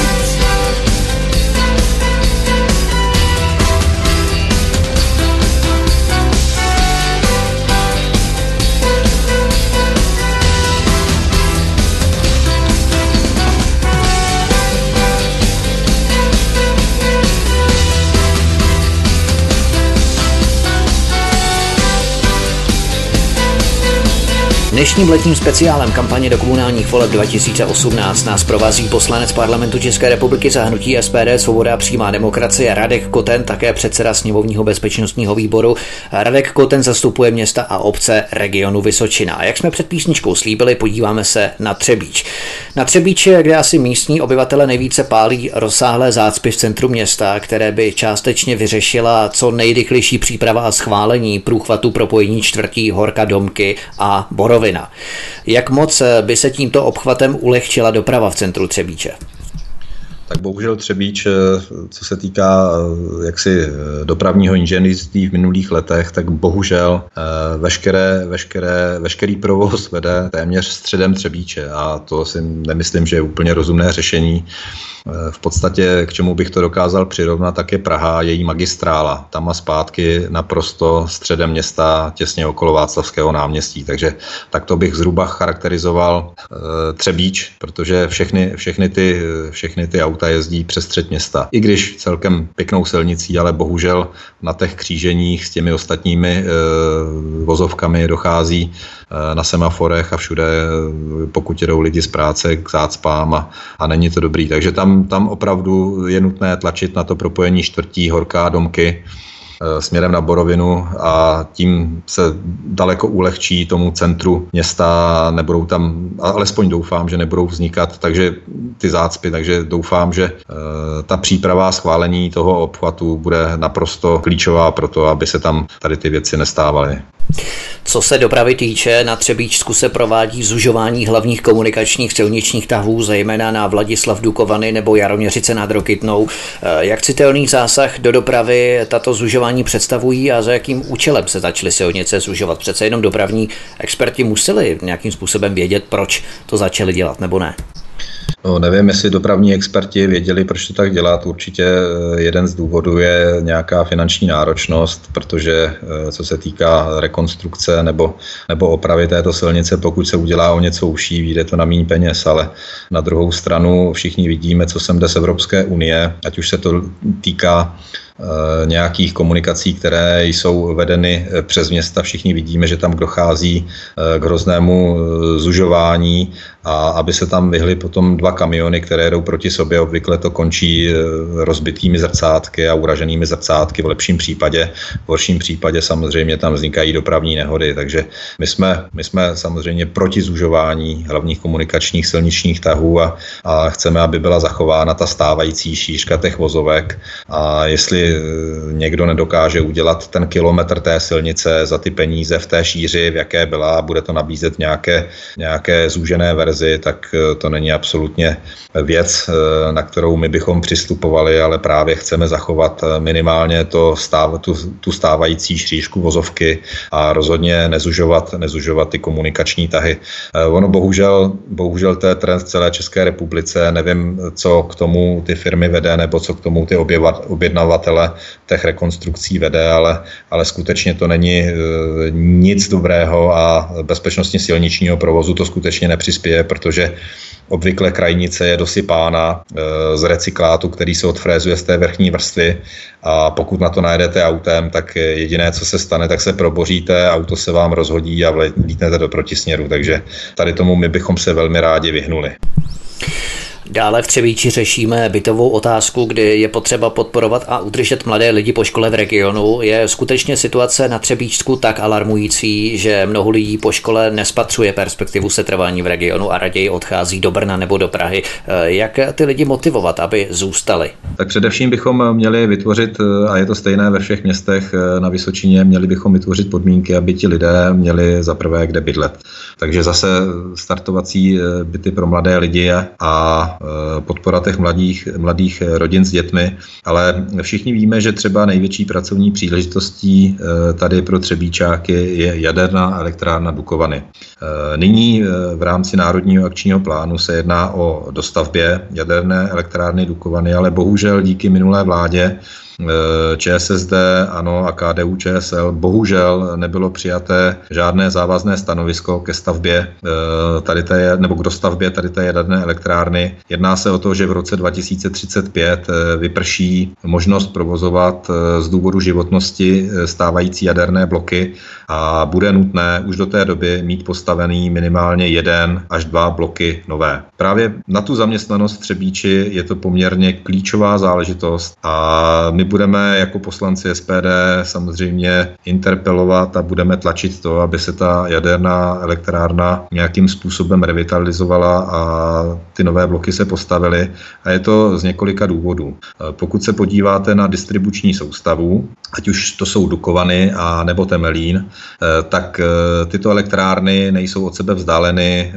Dnešním letním speciálem kampaně do komunálních voleb 2018 nás provází poslanec Parlamentu České republiky za hnutí SPD Svoboda a přímá demokracie Radek Koten, také předseda sněmovního bezpečnostního výboru. Radek Koten zastupuje města a obce regionu Vysočina. A jak jsme před písničkou slíbili, podíváme se na Třebíč. Na Třebíč, kde asi místní obyvatele nejvíce pálí rozsáhlé zácpy v centru města, které by částečně vyřešila co nejrychlejší příprava a schválení průchvatu propojení čtvrtí Horka Domky a Borovina. Jak moc by se tímto obchvatem ulehčila doprava v centru Třebíče? Tak bohužel Třebíč, co se týká jaksi dopravního inženýrství v minulých letech, tak bohužel veškerý provoz vede téměř středem Třebíče a to si nemyslím, že je úplně rozumné řešení. V podstatě, k čemu bych to dokázal přirovnat, tak je Praha, její magistrála. Tam a zpátky naprosto středem města, těsně okolo Václavského náměstí. Takže takto bych zhruba charakterizoval Třebíč, protože všechny ty auta jezdí přes střed města. I když celkem pěknou silnicí, ale bohužel na těch kříženích s těmi ostatními vozovkami dochází na semaforech a všude, pokud jdou lidi z práce k zácpám a není to dobrý. Takže tam opravdu je nutné tlačit na to propojení čtvrtí Horka Domky směrem na Borovinu a tím se daleko ulehčí tomu centru města, nebudou tam, alespoň doufám, že nebudou vznikat, takže ty zácpy, takže doufám, že ta příprava schválení toho obchvatu bude naprosto klíčová pro to, aby se tam tady ty věci nestávaly. Co se dopravy týče, na Třebíčsku se provádí zužování hlavních komunikačních silničních tahů, zejména na Vladislav Dukovany nebo Jaroměřice nad Rokytnou. Jak citelný zásah do dopravy tato zužování představují a za jakým účelem se začaly silnice zužovat? Přece jenom dopravní experti museli nějakým způsobem vědět, proč to začali dělat, nebo ne? No, nevím, jestli dopravní experti věděli, proč to tak dělat. Určitě jeden z důvodů je nějaká finanční náročnost, protože co se týká rekonstrukce nebo opravy této silnice, pokud se udělá o něco užší, vyjde to na méně peněz, ale na druhou stranu všichni vidíme, co sem jde z Evropské unie, ať už se to týká nějakých komunikací, které jsou vedeny přes města. Všichni vidíme, že tam dochází k hroznému zužování a aby se tam vyhly potom dva kamiony, které jdou proti sobě, obvykle to končí rozbitými zrcátky a uraženými zrcátky v lepším případě. V horším případě samozřejmě tam vznikají dopravní nehody, takže my jsme samozřejmě proti zužování hlavních komunikačních silničních tahů a chceme, aby byla zachována ta stávající šířka těch vozovek a jestli si někdo nedokáže udělat ten kilometr té silnice za ty peníze v té šíři, v jaké byla, bude to nabízet nějaké zúžené verzi, tak to není absolutně věc, na kterou my bychom přistupovali, ale právě chceme zachovat minimálně tu stávající šířku vozovky a rozhodně nezužovat ty komunikační tahy. Ono bohužel to je trend v celé České republice, nevím, co k tomu ty firmy vede, nebo co k tomu ty objednavatele těch rekonstrukcí vede, ale skutečně to není nic dobrého a bezpečnostně silničního provozu to skutečně nepřispěje, protože obvykle krajnice je dosypána z recyklátu, který se odfrézuje z té vrchní vrstvy, a pokud na to najedete autem, tak jediné, co se stane, tak se proboříte, auto se vám rozhodí a vlítnete do protisměru, takže tady tomu my bychom se velmi rádi vyhnuli. Dále v Třebíči řešíme bytovou otázku, kdy je potřeba podporovat a udržet mladé lidi po škole v regionu. Je skutečně situace na Třebíčsku tak alarmující, že mnoho lidí po škole nespatřuje perspektivu setrvání v regionu a raději odchází do Brna nebo do Prahy. Jak ty lidi motivovat, aby zůstali? Tak především bychom měli vytvořit, a je to stejné ve všech městech na Vysočině, měli bychom vytvořit podmínky, aby ti lidé měli za prvé kde bydlet. Takže zase startovací byty pro mladé lidi a podpora těch mladých rodin s dětmi, ale všichni víme, že třeba největší pracovní příležitostí tady pro Třebíčáky je jaderná elektrárna Dukovany. Nyní v rámci Národního akčního plánu se jedná o dostavbě jaderné elektrárny Dukovany, ale bohužel díky minulé vládě ČSSD, ANO a KDU ČSL bohužel nebylo přijaté žádné závazné stanovisko ke stavbě k dostavbě tady té jaderné elektrárny. Jedná se o to, že v roce 2035 vyprší možnost provozovat z důvodu životnosti stávající jaderné bloky a bude nutné už do té doby mít postavený minimálně 1 až 2 bloky nové. Právě na tu zaměstnanost v Třebíči je to poměrně klíčová záležitost a my budeme jako poslanci SPD samozřejmě interpelovat a budeme tlačit to, aby se ta jaderná elektrárna nějakým způsobem revitalizovala a ty nové bloky se postavily. A je to z několika důvodů. Pokud se podíváte na distribuční soustavu, ať už to jsou Dukovany a nebo Temelín, tak tyto elektrárny nejsou od sebe vzdáleny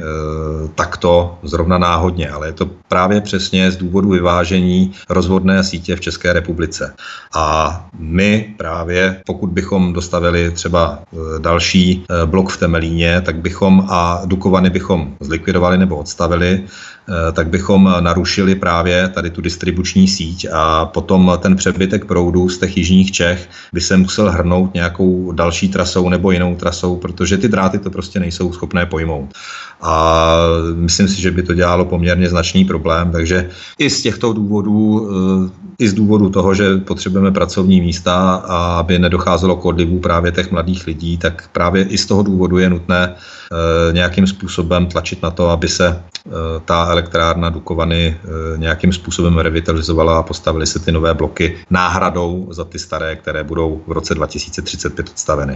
takto zrovna náhodně, ale je to právě přesně z důvodu vyvážení rozvodné sítě v České republice. A my právě, pokud bychom dostavili třeba další blok v Temelíně, tak bychom a Dukovany bychom zlikvidovali nebo odstavili, tak bychom narušili právě tady tu distribuční síť a potom ten přebytek proudu z těch jižních Čech by se musel hrnout nějakou další trasou nebo jinou trasou, protože ty dráty to prostě nejsou schopné pojmout. A myslím si, že by to dělalo poměrně značný problém, takže i z těchto důvodů, i z důvodu toho, že potřebujeme pracovní místa a aby nedocházelo k odlivu právě těch mladých lidí, tak právě i z toho důvodu je nutné nějakým způsobem tlačit na to, aby se ta elektrárna Dukovany nějakým způsobem revitalizovala a postavily se ty nové bloky náhradou za ty staré, které budou v roce 2035 odstaveny.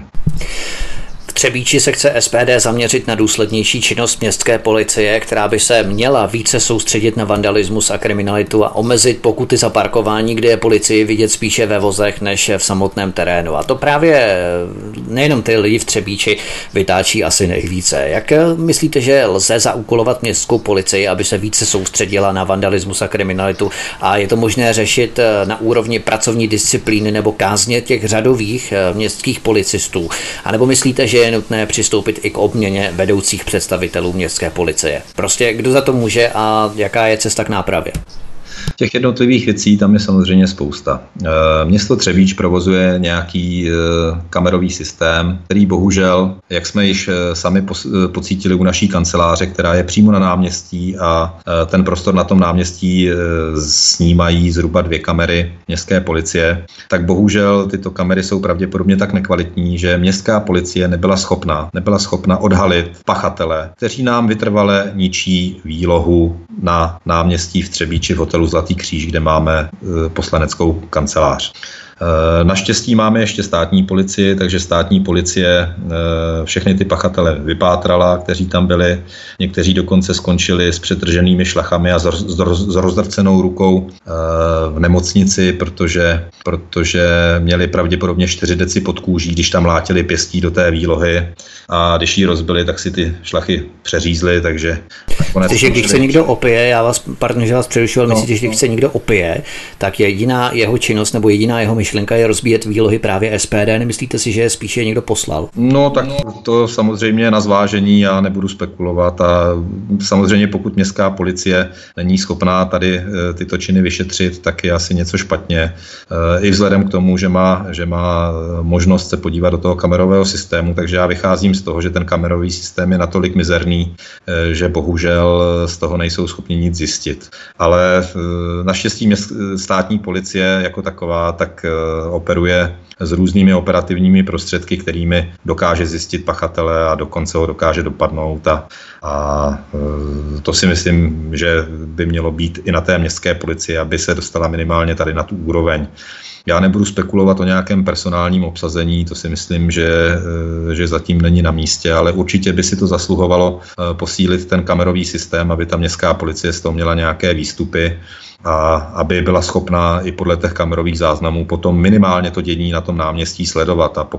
Třebíči se chce SPD zaměřit na důslednější činnost městské policie, která by se měla více soustředit na vandalismus a kriminalitu a omezit pokuty za parkování, kde je policii vidět spíše ve vozech než v samotném terénu. A to právě nejenom ty lidi v Třebíči vytáčí asi nejvíce. Jak myslíte, že lze zaúkolovat městskou policii, aby se více soustředila na vandalismus a kriminalitu, a je to možné řešit na úrovni pracovní disciplíny nebo kázně těch řadových městských policistů? A nebo myslíte, že je nutné přistoupit i k obměně vedoucích představitelů městské policie? Prostě kdo za to může a jaká je cesta k nápravě? Těch jednotlivých věcí tam je samozřejmě spousta. Město Třebíč provozuje nějaký kamerový systém, který bohužel, jak jsme již sami pocítili u naší kanceláře, která je přímo na náměstí a ten prostor na tom náměstí snímají zhruba 2 kamery městské policie, tak bohužel tyto kamery jsou pravděpodobně tak nekvalitní, že městská policie nebyla schopna odhalit pachatele, kteří nám vytrvale ničí výlohu na náměstí v Třebíči v hotelu Zlatý kříž, kde máme poslaneckou kancelář. Naštěstí máme ještě státní policii, takže státní policie všechny ty pachatele vypátrala, kteří tam byli. Někteří dokonce skončili s přetrženými šlachami a s rozdrcenou rukou v nemocnici, protože měli pravděpodobně 4 deci pod kůží, když tam mlátili pěstí do té výlohy a když ji rozbili, tak si ty šlachy přeřízli, takže nakonec... Takže když se někdo opije, pardon, že vás přerušil, myslíte, že když se někdo opije, tak jediná jeho činnost nebo jediná jeho myšlenka je rozbíjet výlohy právě SPD. Nemyslíte si, že je spíše někdo poslal? No tak to samozřejmě na zvážení, já nebudu spekulovat a samozřejmě pokud městská policie není schopná tady tyto činy vyšetřit, tak je asi něco špatně. I vzhledem k tomu, že má možnost se podívat do toho kamerového systému, takže já vycházím z toho, že ten kamerový systém je natolik mizerný, že bohužel z toho nejsou schopni nic zjistit. Ale naštěstí státní policie jako taková tak operuje s různými operativními prostředky, kterými dokáže zjistit pachatele a dokonce ho dokáže dopadnout a to si myslím, že by mělo být i na té městské policii, aby se dostala minimálně tady na tu úroveň. Já nebudu spekulovat o nějakém personálním obsazení, to si myslím, že zatím není na místě, ale určitě by si to zasluhovalo posílit ten kamerový systém, aby ta městská policie z toho měla nějaké výstupy a aby byla schopná i podle těch kamerových záznamů potom minimálně to dění na tom náměstí sledovat. A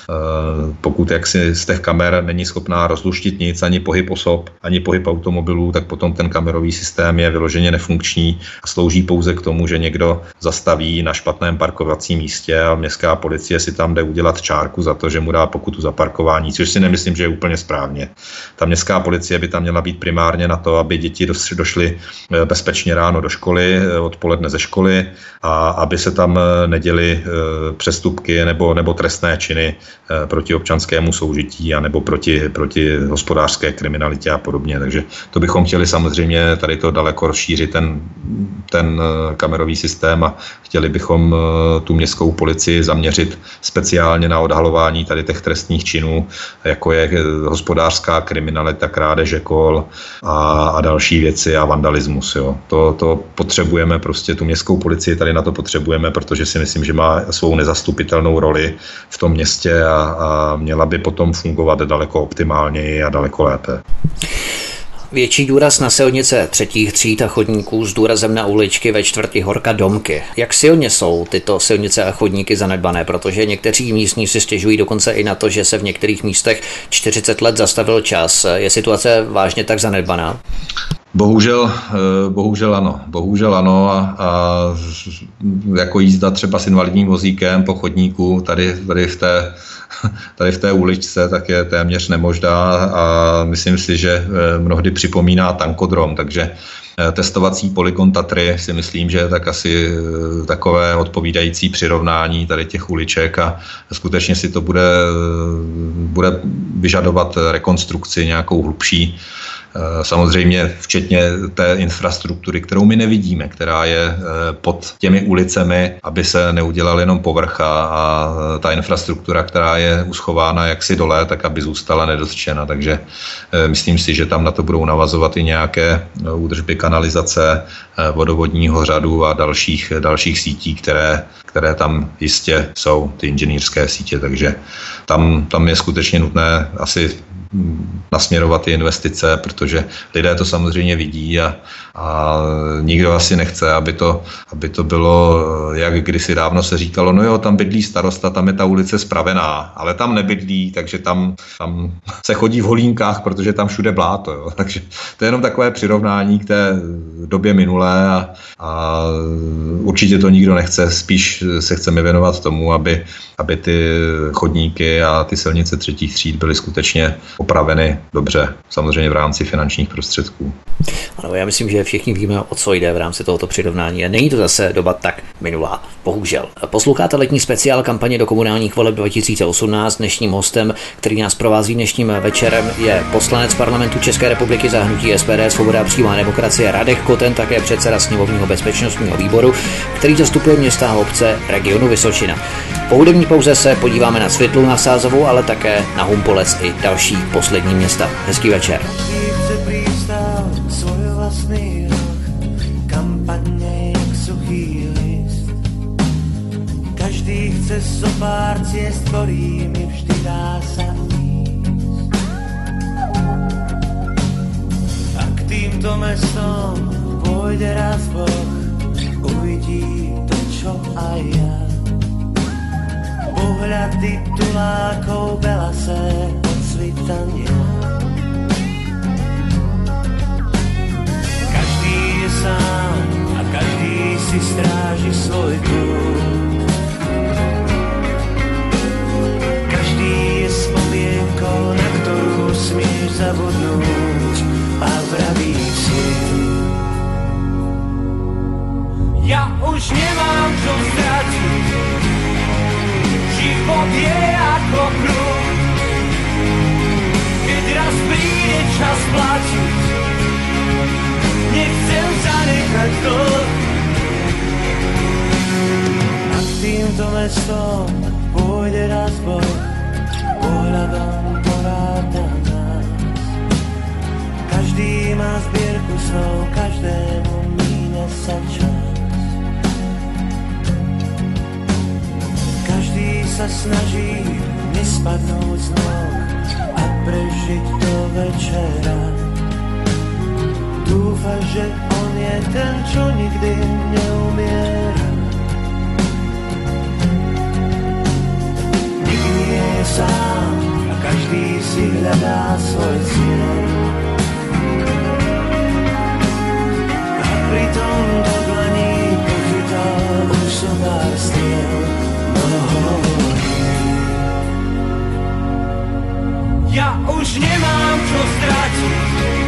pokud jaksi z těch kamer není schopná rozluštit nic, ani pohyb osob, ani pohyb automobilů, tak potom ten kamerový systém je vyloženě nefunkční a slouží pouze k tomu, že někdo zastaví na špatném parkovacím místě a městská policie si tam jde udělat čárku za to, že mu dá pokutu za parkování, což si nemyslím, že je úplně správně. Ta městská policie by tam měla být primárně na to, aby děti došly bezpečně ráno do školy, odpoledne ze školy a aby se tam neděly přestupky nebo trestné činy proti občanskému soužití a nebo proti hospodářské kriminalitě a podobně. Takže to bychom chtěli samozřejmě tady to daleko rozšířit ten kamerový systém a chtěli bychom tu městskou policii zaměřit speciálně na odhalování tady těch trestních činů, jako je hospodářská kriminalita, krádeže kol a další věci a vandalismus. Jo. To potřebujeme prostě, tu městskou policii tady na to potřebujeme, protože si myslím, že má svou nezastupitelnou roli v tom městě a měla by potom fungovat daleko optimálněji a daleko lépe. Větší důraz na silnice 3. tříd a chodníků s důrazem na uličky ve čtvrti Horka Domky. Jak silně jsou tyto silnice a chodníky zanedbané, protože někteří místní si stěžují dokonce i na to, že se v některých místech 40 let zastavil čas. Je situace vážně tak zanedbaná? Bohužel ano a jako jízda třeba s invalidním vozíkem po chodníku tady v té uličce tak je téměř nemožná a myslím si, že mnohdy připomíná tankodrom, takže testovací polygon Tatry si myslím, že je tak asi takové odpovídající přirovnání tady těch uliček a skutečně si to bude vyžadovat rekonstrukci nějakou hlubší. Samozřejmě včetně té infrastruktury, kterou my nevidíme, která je pod těmi ulicemi, aby se neudělal jenom povrch a ta infrastruktura, která je uschována jaksi dole, tak aby zůstala nedotčena. Takže myslím si, že tam na to budou navazovat i nějaké údržby kanalizace, vodovodního řadu a dalších sítí, které tam jistě jsou, ty inženýrské sítě. Takže tam je skutečně nutné asi nasměrovat ty investice, protože lidé to samozřejmě vidí a nikdo asi nechce, aby to bylo, jak kdysi dávno se říkalo, no jo, tam bydlí starosta, tam je ta ulice spravená, ale tam nebydlí, takže tam se chodí v holínkách, protože tam všude bláto. Jo. Takže to je jenom takové přirovnání k té době minulé a určitě to nikdo nechce, spíš se chceme věnovat tomu, aby ty chodníky a ty silnice 3. tříd byly skutečně opraveny dobře, samozřejmě v rámci finančních prostředků. Ano, já myslím, že všichni víme, o co jde v rámci tohoto přirovnání. Není to zase doba tak minulá, bohužel. Posloucháte letní speciál kampaně do komunálních voleb 2018. Dnešním hostem, který nás provází dnešním večerem, je poslanec Parlamentu České republiky za hnutí SPD Svoboda a přímá demokracie Radek Koten, také předseda sněmovního bezpečnostního výboru, který zastupuje města a obce regionu Vysočina. Po hudební pauze se podíváme na Světlou na Sázovou, ale také na Humpolec i další poslední města. Hezký večer. kam padne jak suchý list. Každý chce so pár ciest, ktorými vždy dá sa ísť. A k týmto mestom pôjde raz Boh, uvidí to, čo aj ja. Pohľad titulákov belasé od svitania. Každý je sám a každý si stráži svoj kľúč. Každý je spomienkou, na ktorú smieš zabudnúť a vraví si: ja už nemám čo stratiť, život je ako kruh. Keď raz príde čas platiť, nechcem zanechať to. A k týmto mestom pôjde raz Boh, pohľadom poráta nás. Každý má zbierku snov, každému míňa sa čas. Každý sa snaží nespadnúť z nôh a prežiť do večera. Dúfa, že on je ten, čo nikdy neumiera. Nikdy nie je sám a každý si hľadá svoj cieľ. A pritom do dlaní pochytal už som pár stiel. Ja už nemám čo stratiť,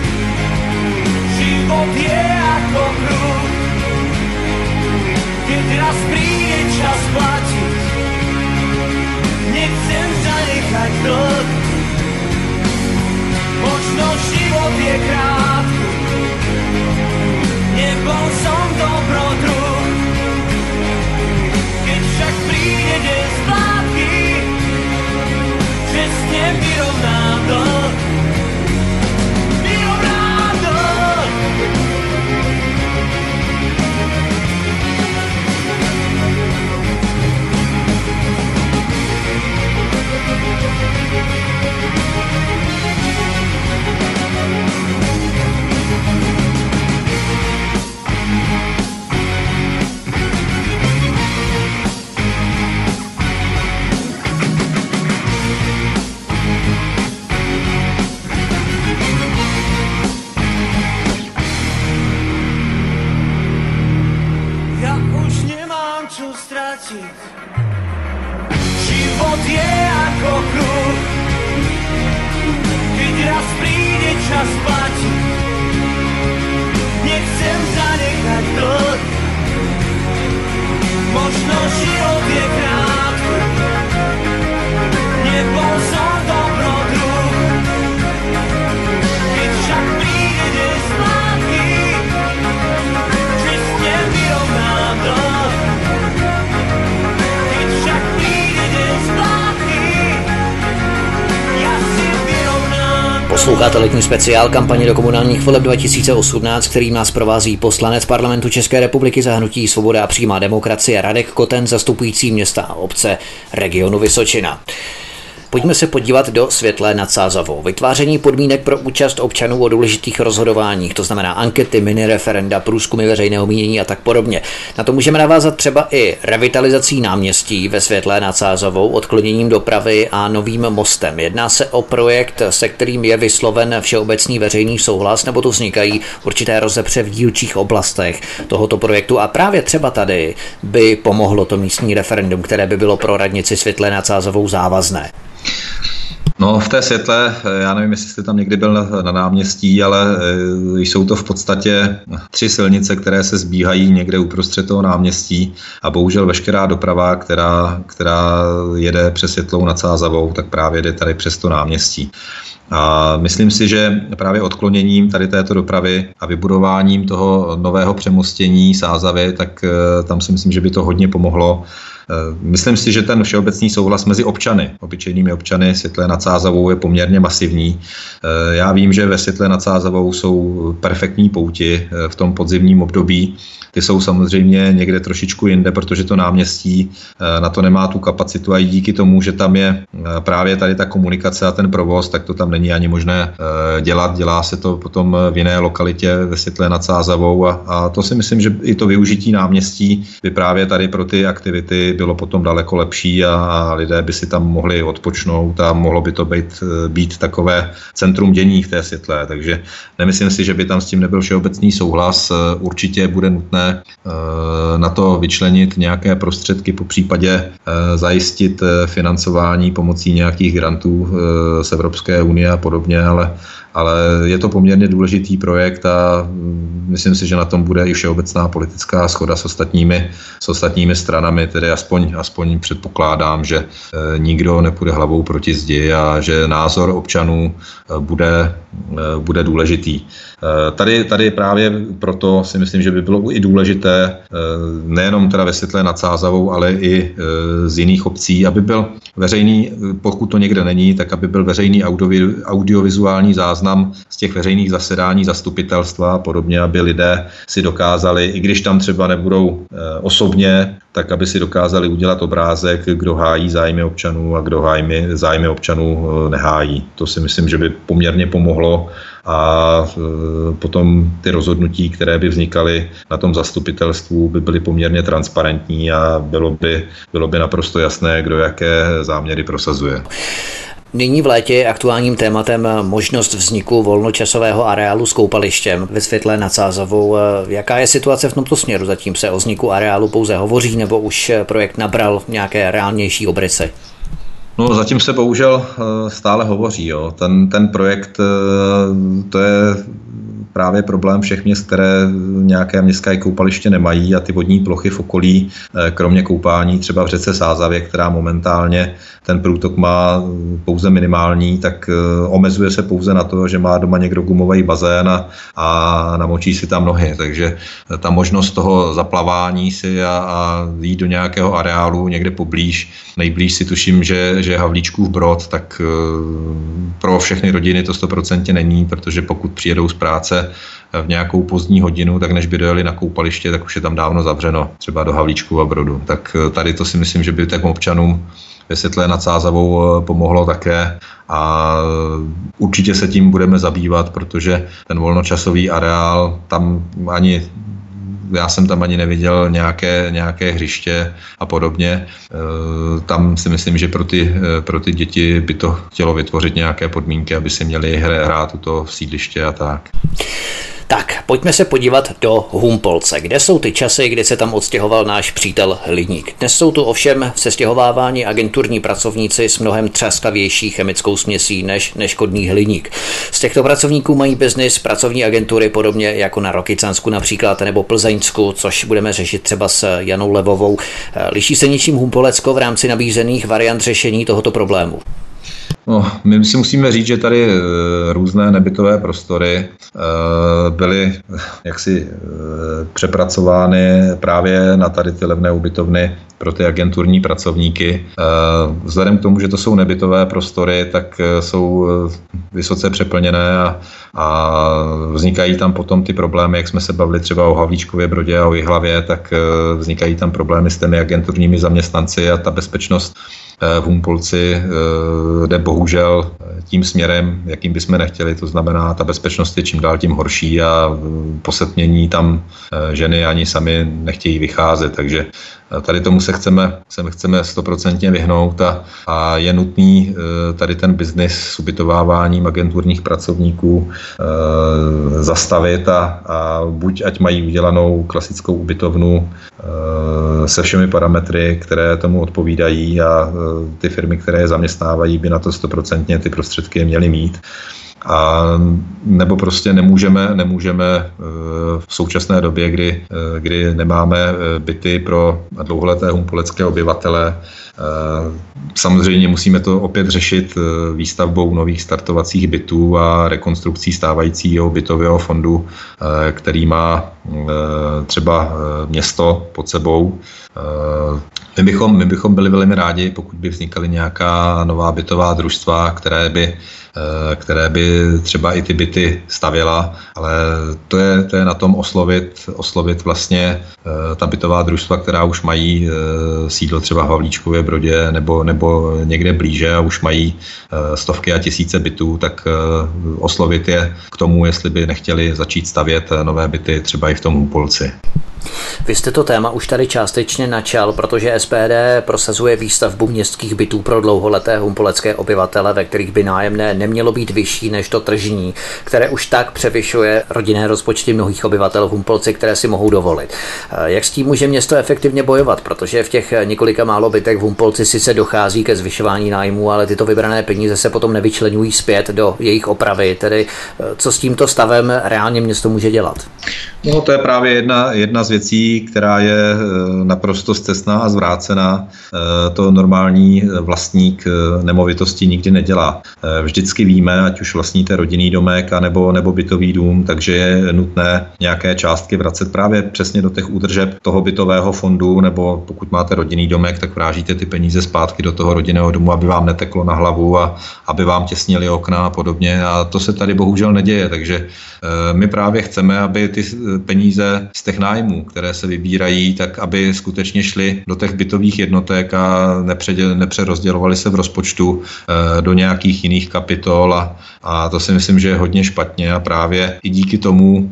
život je ako kruh. Keď raz príde čas platiť, nechcem zanechať dlh. Možno život je krátky, nebol som dobrodruh. Keď však príde deň splátky, čestne vyrovnám dlh. Vyrovnám dlh. Život je ako kruh, keď raz príde čas platiť, nechcem zanechať dlh. Možno život je krátky, nebol som dobrodruh. Keď však príde deň splátky, čestne vyrovnám dlh. Posloucháte letní speciál kampaně do komunálních voleb 2018, který nás provází poslanec Parlamentu České republiky za hnutí Svoboda a přímá demokracie Radek Koten, zastupující města a obce regionu Vysočina. Pojďme se podívat do Světlé nad Sázavou. Vytváření podmínek pro účast občanů o důležitých rozhodováních, to znamená ankety, minireferenda, průzkumy veřejného mínění a tak podobně. Na to můžeme navázat třeba i revitalizací náměstí ve Světlé nad Sázavou, odkloněním dopravy a novým mostem. Jedná se o projekt, se kterým je vysloven všeobecný veřejný souhlas, nebo tu vznikají určité rozepře v dílčích oblastech tohoto projektu a právě třeba tady by pomohlo to místní referendum, které by bylo pro radnici Světlé nad Sázavou závazné. No v té Světlé, já nevím, jestli jste tam někdy byl na náměstí, ale jsou to v podstatě 3 silnice, které se zbíhají někde uprostřed toho náměstí a bohužel veškerá doprava, která jede přes Světlou nad Sázavou, tak právě jde tady přes to náměstí. A myslím si, že právě odkloněním tady této dopravy a vybudováním toho nového přemostění Sázavy, tak tam si myslím, že by to hodně pomohlo Myslím si, že ten všeobecný souhlas mezi občany, obyčejnými občany Světlé nad Sázavou je poměrně masivní. Já vím, že ve Světlé nad Sázavou jsou perfektní pouti v tom podzimním období. Ty jsou samozřejmě někde trošičku jinde, protože to náměstí na to nemá tu kapacitu a i díky tomu, že tam je právě tady ta komunikace a ten provoz, tak to tam není ani možné dělat. Dělá se to potom v jiné lokalitě ve Světlé nad Sázavou a to si myslím, že i to využití náměstí by právě tady pro ty aktivity bylo potom daleko lepší a lidé by si tam mohli odpočnout a mohlo by to být takové centrum dění v té Světlé. Takže nemyslím si, že by tam s tím nebyl všeobecný souhlas. Určitě bude nutné na to vyčlenit nějaké prostředky, po případě zajistit financování pomocí nějakých grantů z Evropské unie a podobně, ale je to poměrně důležitý projekt a myslím si, že na tom bude i všeobecná politická shoda s ostatními stranami, tedy aspoň předpokládám, že nikdo nepůjde hlavou proti zdi a že názor občanů bude důležitý. Tady právě proto si myslím, že by bylo i důležité, nejenom teda ve Světlé nad Sázavou, ale i z jiných obcí, aby byl veřejný, pokud to někde není, tak aby byl veřejný audiovizuální záznam z těch veřejných zasedání zastupitelstva a podobně, aby lidé si dokázali, i když tam třeba nebudou osobně, tak aby si dokázali udělat obrázek, kdo hájí zájmy občanů a kdo zájmy občanů nehájí. To si myslím, že by poměrně pomohlo a potom ty rozhodnutí, které by vznikaly na tom zastupitelstvu, by byly poměrně transparentní a bylo by naprosto jasné, kdo jaké záměry prosazuje. Nyní v létě je aktuálním tématem možnost vzniku volnočasového areálu s koupalištěm ve Světlé nad Sázavou. Jaká je situace v tomto směru? Zatím se o vzniku areálu pouze hovoří, nebo už projekt nabral nějaké reálnější obrysy? No, zatím se bohužel stále hovoří. Jo. Ten projekt, to je právě problém všech měst, které nějaké městské koupaliště nemají a ty vodní plochy v okolí, kromě koupání třeba v řece Sázavě, která momentálně ten průtok má pouze minimální, tak omezuje se pouze na to, že má doma někdo gumový bazén a namočí si tam nohy. Takže ta možnost toho zaplavání si a jít do nějakého areálu někde poblíž, nejblíž si tuším, že je Havlíčkův Brod, tak pro všechny rodiny to 100% není, protože pokud přijedou z práce v nějakou pozdní hodinu, tak než by dojeli na koupaliště, tak už je tam dávno zavřeno, třeba do Havlíčkova Brodu. Tak tady to si myslím, že by tak občanům ve Světlé nad Sázavou pomohlo také a určitě se tím budeme zabývat, protože ten volnočasový areál, já jsem tam ani neviděl nějaké hřiště a podobně. Tam si myslím, že pro ty děti by to chtělo vytvořit nějaké podmínky, aby si měli hrát tuto sídliště a tak. Tak, pojďme se podívat do Humpolce. Kde jsou ty časy, kdy se tam odstěhoval náš přítel Hliník? Dnes jsou tu ovšem sestěhováváni agenturní pracovníci s mnohem třaskavější chemickou směsí než neškodný hliník. Z těchto pracovníků mají biznis pracovní agentury podobně jako na Rokycansku například nebo Plzeňsku, což budeme řešit třeba s Janou Levovou. Liší se něčím Humpolecko v rámci nabízených variant řešení tohoto problému? No, my si musíme říct, že tady různé nebytové prostory byly jaksi přepracovány právě na tady ty levné ubytovny pro ty agenturní pracovníky. Vzhledem k tomu, že to jsou nebytové prostory, tak jsou vysoce přeplněné a vznikají tam potom ty problémy, jak jsme se bavili třeba o Havlíčkově Brodě a o Jihlavě, tak vznikají tam problémy s těmi agenturními zaměstnanci a ta bezpečnost v Humpolci jde bohužel tím směrem, jakým bychom nechtěli, to znamená, ta bezpečnost je čím dál tím horší a po setmění tam ženy ani sami nechtějí vycházet, takže tady tomu se chceme 100% vyhnout a je nutný tady ten biznis s ubytováváním agenturních pracovníků zastavit a buď ať mají udělanou klasickou ubytovnu se všemi parametry, které tomu odpovídají a ty firmy, které je zaměstnávají, by na to 100% ty prostředky měly mít. A nebo prostě nemůžeme v současné době, kdy nemáme byty pro dlouholeté humpolecké obyvatele. Samozřejmě musíme to opět řešit výstavbou nových startovacích bytů a rekonstrukcí stávajícího bytového fondu, který má třeba město pod sebou. My bychom byli velmi rádi, pokud by vznikaly nějaká nová bytová družstva, které by třeba i ty byty stavěla, ale to je na tom oslovit vlastně ta bytová družstva, která už mají sídlo třeba v Havlíčkově Brodě nebo někde blíže a už mají stovky a tisíce bytů, tak oslovit je k tomu, jestli by nechtěli začít stavět nové byty třeba i v tom Humpolci. Vy jste to téma už tady částečně načal, protože SPD prosazuje výstavbu městských bytů pro dlouholeté humpolecké obyvatele, ve kterých by nájemné nemělo být vyšší než to tržní, které už tak převyšuje rodinné rozpočty mnohých obyvatel v Humpolci, které si mohou dovolit. Jak s tím může město efektivně bojovat, protože v těch několika málo bytech v Humpolci sice dochází ke zvyšování nájmů, ale tyto vybrané peníze se potom nevyčleňují zpět do jejich opravy, tedy co s tímto stavem reálně město může dělat? No, to je právě jedna z věcí, která je naprosto scestná a zvrácená. To normální vlastník nemovitosti nikdy nedělá. Vždycky víme, ať už vlastníte rodinný domek nebo bytový dům, takže je nutné nějaké částky vracet právě přesně do těch údržeb toho bytového fondu, nebo pokud máte rodinný domek, tak vrážíte ty peníze zpátky do toho rodinného domu, aby vám neteklo na hlavu a aby vám těsnili okna a podobně. A to se tady bohužel neděje, takže my právě chceme, aby ty peníze z těch nájmů, které se vybírají, tak aby skutečně šly do těch bytových jednotek a nepřerozdělovaly se v rozpočtu do nějakých jiných kapitol a to si myslím, že je hodně špatně a právě i díky tomu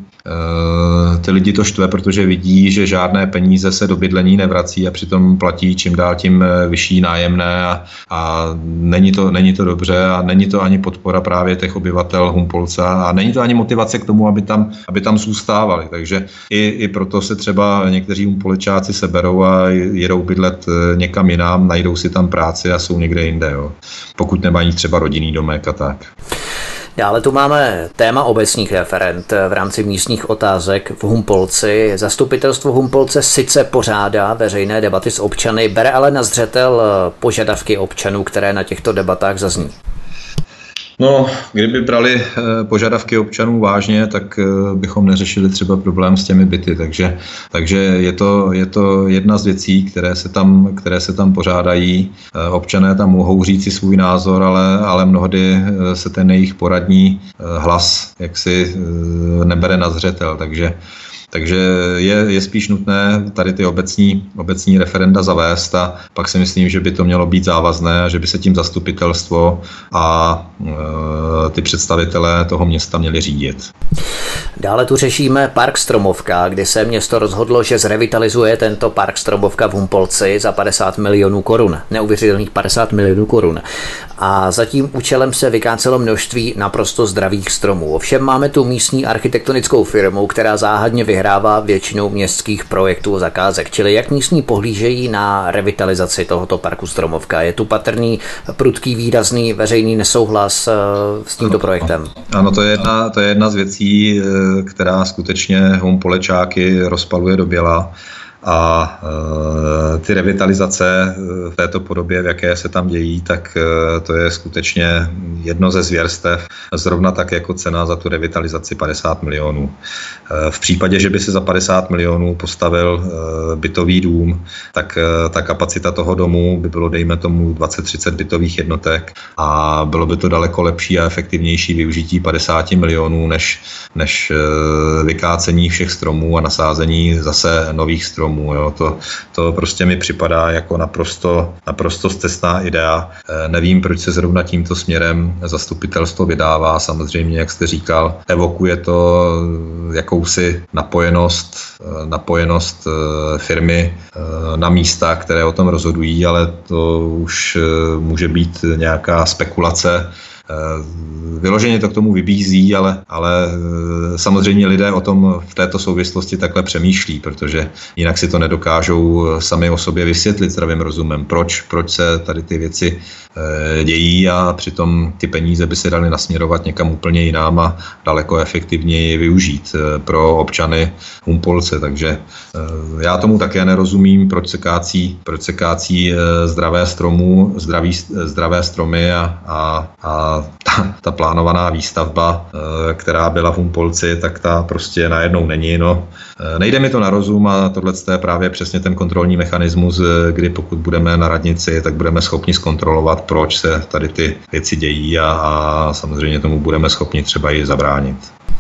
ty lidi to štve, protože vidí, že žádné peníze se do bydlení nevrací a přitom platí čím dál tím vyšší nájemné a není to dobře a není to ani podpora právě těch obyvatel Humpolce a není to ani motivace k tomu, aby tam zůstávali. Takže i proto se třeba někteří Humpolečáci seberou a jedou bydlet někam jinam, najdou si tam práci a jsou někde jinde, jo. Pokud nemají třeba rodinný domek a tak. Dále tu máme téma obecních referend v rámci místních otázek v Humpolci. Zastupitelstvo Humpolce sice pořádá veřejné debaty s občany, bere ale na zřetel požadavky občanů, které na těchto debatách zazní. No, kdyby brali požadavky občanů vážně, tak bychom neřešili třeba problém s těmi byty, takže je to jedna z věcí, které se tam pořádají. Občané tam mohou říct si svůj názor, ale mnohdy se ten jejich poradní hlas jaksi nebere na zřetel, takže je spíš nutné tady ty obecní referenda zavést a pak si myslím, že by to mělo být závazné a že by se tím zastupitelstvo a ty představitelé toho města měli řídit. Dále tu řešíme park Stromovka, kdy se město rozhodlo, že zrevitalizuje tento park Stromovka v Humpolci za 50 milionů korun. Neuvěřitelných 50 milionů korun. A za tím účelem se vykácelo množství naprosto zdravých stromů. Ovšem máme tu místní architektonickou firmu, která záhadně vyhrává většinou městských projektů a zakázek. Čili jak místní pohlížejí na revitalizaci tohoto parku Stromovka? Je tu patrný, prudký, výrazný veřejný nesouhlas s tímto projektem? Ano, to je jedna z věcí, která skutečně Humpolečáky rozpaluje do běla. A ty revitalizace v této podobě, v jaké se tam dějí, tak to je skutečně jedno ze zvěrstev, zrovna tak jako cena za tu revitalizaci 50 milionů. V případě, že by se za 50 milionů postavil bytový dům, tak ta kapacita toho domu by bylo, dejme tomu, 20-30 bytových jednotek a bylo by to daleko lepší a efektivnější využití 50 milionů, než vykácení všech stromů a nasázení zase nových stromů. Jo. To prostě mi připadá jako naprosto scestná idea. Nevím, proč se zrovna tímto směrem zastupitelstvo vydává. Samozřejmě, jak jste říkal, evokuje to jakousi napojenost firmy na místa, které o tom rozhodují, ale to už může být nějaká spekulace Vyloženě to k tomu vybízí, ale samozřejmě lidé o tom v této souvislosti takhle přemýšlí, protože jinak si to nedokážou sami o sobě vysvětlit zdravým rozumem, proč se tady ty věci dějí a přitom ty peníze by se daly nasměrovat někam úplně jinam a daleko efektivněji využít pro občany Humpolce. Takže já tomu také nerozumím, proč se kácí zdravé stromy a ta plánovaná výstavba, která byla v Humpolci, tak ta prostě najednou není. No, nejde mi to na rozum a tohle je právě přesně ten kontrolní mechanismus, kdy pokud budeme na radnici, tak budeme schopni zkontrolovat, proč se tady ty věci dějí a samozřejmě tomu budeme schopni třeba i zabránit.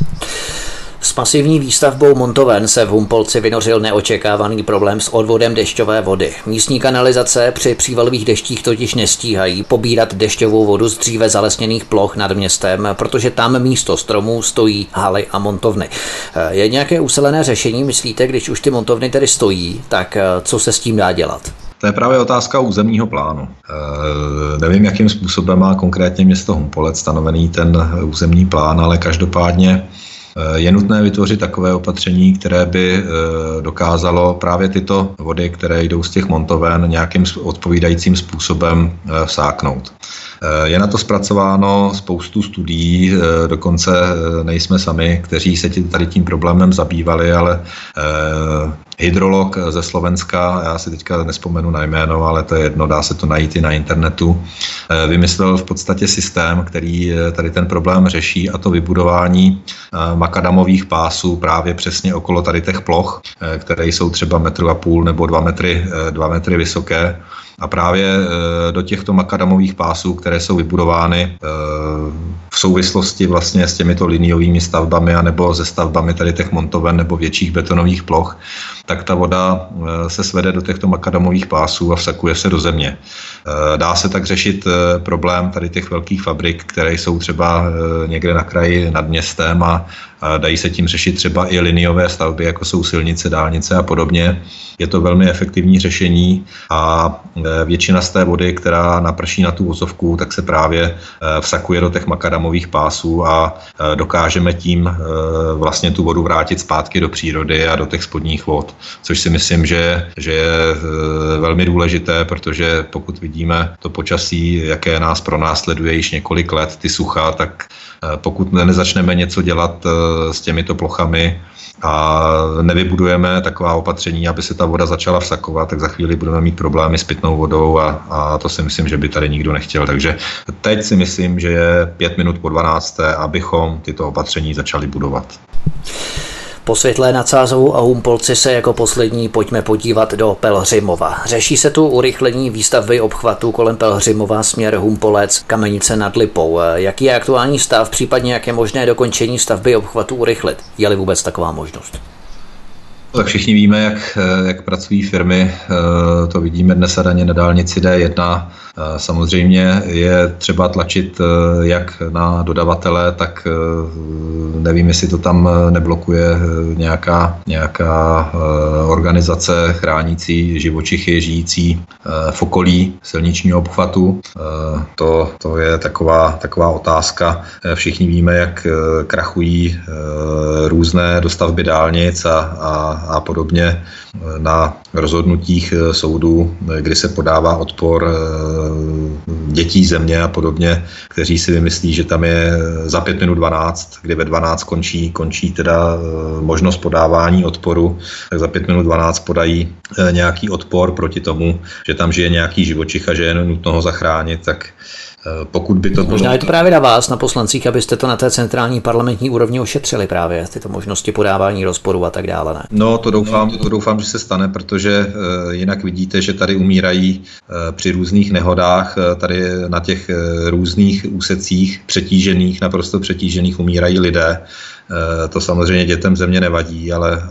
S masivní výstavbou montoven se v Humpolci vynořil neočekávaný problém s odvodem dešťové vody. Místní kanalizace při přívalových deštích totiž nestíhají pobírat dešťovou vodu z dříve zalesněných ploch nad městem, protože tam místo stromů stojí haly a montovny. Je nějaké ucelené řešení, myslíte, když už ty montovny tedy stojí, tak co se s tím dá dělat? To je právě otázka územního plánu. Nevím, jakým způsobem má konkrétně město Humpolec stanovený ten územní plán, ale každopádně je nutné vytvořit takové opatření, které by dokázalo právě tyto vody, které jdou z těch montoven, nějakým odpovídajícím způsobem vsáknout. Je na to zpracováno spoustu studií, dokonce nejsme sami, kteří se tady tím problémem zabývali, ale hydrolog ze Slovenska, já si teďka nespomenu na jméno, ale to je jedno, dá se to najít i na internetu, vymyslel v podstatě systém, který tady ten problém řeší, a to vybudování makadamových pásů právě přesně okolo tady těch ploch, které jsou třeba 1,5 m nebo 2 metry vysoké. A právě do těchto makadamových pásů, které jsou vybudovány v souvislosti vlastně s těmito liniovými stavbami anebo se stavbami tady těch montoven nebo větších betonových ploch, tak ta voda se svede do těchto makadamových pásů a vsakuje se do země. Dá se tak řešit problém tady těch velkých fabrik, které jsou třeba někde na kraji nad městem, a dají se tím řešit třeba i liniové stavby, jako jsou silnice, dálnice a podobně. Je to velmi efektivní řešení a většina z té vody, která naprší na tu vozovku, tak se právě vsakuje do těch makadamových pásů a dokážeme tím vlastně tu vodu vrátit zpátky do přírody a do těch spodních vod, což si myslím, že je velmi důležité, protože pokud vidíme to počasí, jaké nás pronásleduje již několik let, ty sucha, tak pokud nezačneme něco dělat s těmito plochami a nevybudujeme taková opatření, aby se ta voda začala vsakovat, tak za chvíli budeme mít problémy s pitnou vodou a to si myslím, že by tady nikdo nechtěl. Takže teď si myslím, že je 5 minut po 12, abychom tyto opatření začali budovat. Po Světlé nad Sázavou a Humpolci se jako poslední pojďme podívat do Pelhřimova. Řeší se tu urychlení výstavby obchvatu kolem Pelhřimova směr Humpolec, Kamenice nad Lipou. Jaký je aktuální stav, případně jak je možné dokončení stavby obchvatu urychlit? Je-li vůbec taková možnost? Tak všichni víme, jak pracují firmy, to vidíme dnes a denně na dálnici D1. Samozřejmě je třeba tlačit jak na dodavatele, tak nevím, jestli to tam neblokuje nějaká organizace chránící živočichy žijící v okolí silničního obchvatu. To je taková otázka. Všichni víme, jak krachují různé dostavby dálnic a podobně na rozhodnutích soudů, kdy se podává odpor dětí země a podobně, kteří si vymyslí, že tam je za 5 minut 12, kdy ve 12 končí teda možnost podávání odporu, tak za 5 minut 12 podají nějaký odpor proti tomu, že tam žije nějaký živočich a že je nutno ho zachránit, tak pokud by to bylo... Možná je to právě na vás, na poslancích, abyste to na té centrální parlamentní úrovni ošetřili právě, tyto možnosti podávání rozporu a tak dále, ne? No, to doufám, že se stane, protože jinak vidíte, že tady umírají při různých nehodách, tady na těch různých úsecích naprosto přetížených umírají lidé. To samozřejmě dětem země nevadí, ale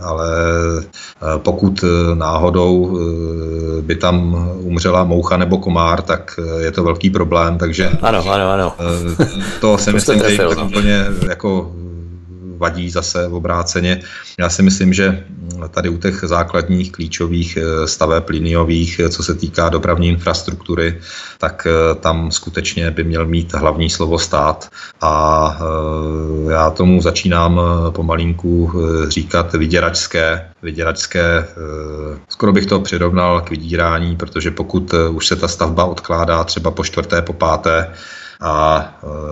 pokud náhodou by tam umřela moucha nebo komár, tak je to velký problém, takže ano. to si myslím, že je úplně jako vadí zase obráceně. Já si myslím, že tady u těch základních klíčových staveb liniových, co se týká dopravní infrastruktury, tak tam skutečně by měl mít hlavní slovo stát. A já tomu začínám pomalinku říkat vyděračské, skoro bych to přirovnal k vydírání, protože pokud už se ta stavba odkládá třeba po 4., po 5. a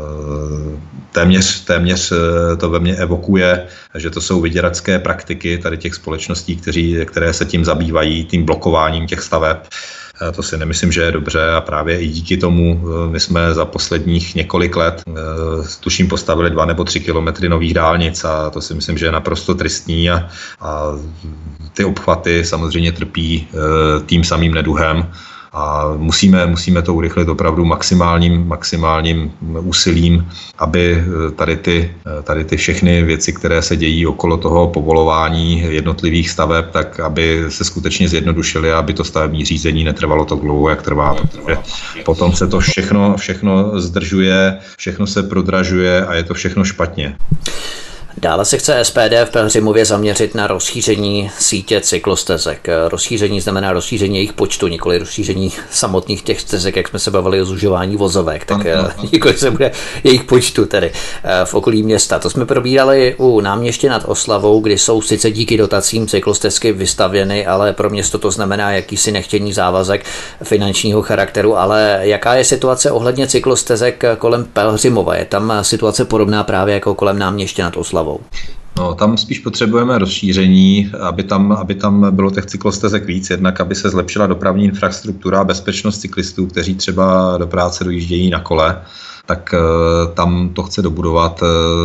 téměř to ve mně evokuje, že to jsou vyděračské praktiky tady těch společností, které se tím zabývají, tím blokováním těch staveb. To si nemyslím, že je dobře a právě i díky tomu my jsme za posledních několik let tuším postavili 2 nebo 3 kilometry nových dálnic a to si myslím, že je naprosto tristní a ty obchvaty samozřejmě trpí tím samým neduhem. A musíme to urychlit opravdu maximálním úsilím, aby tady ty všechny věci, které se dějí okolo toho povolování jednotlivých staveb, tak aby se skutečně zjednodušily a aby to stavební řízení netrvalo tak dlouho, jak trvá, protože potom se to všechno zdržuje, všechno se prodražuje a je to všechno špatně. Dále se chce SPD v Pelhřimově zaměřit na rozšíření sítě cyklostezek. Rozšíření znamená rozšíření jejich počtu, nikoli rozšíření samotných těch stezek, jak jsme se bavili o zužování vozovek, tak nikoli se bude jejich počtu tedy v okolí města. To jsme probírali u Náměště nad Oslavou, kdy jsou sice díky dotacím cyklostezky vystavěny, ale pro město to znamená jakýsi nechtěný závazek finančního charakteru. Ale jaká je situace ohledně cyklostezek kolem Pelhřimova? Je tam situace podobná právě jako kolem Náměště nad Oslavou? No, tam spíš potřebujeme rozšíření, aby tam bylo těch cyklostezek víc, jednak aby se zlepšila dopravní infrastruktura a bezpečnost cyklistů, kteří třeba do práce dojíždějí na kole, tak tam to chce dobudovat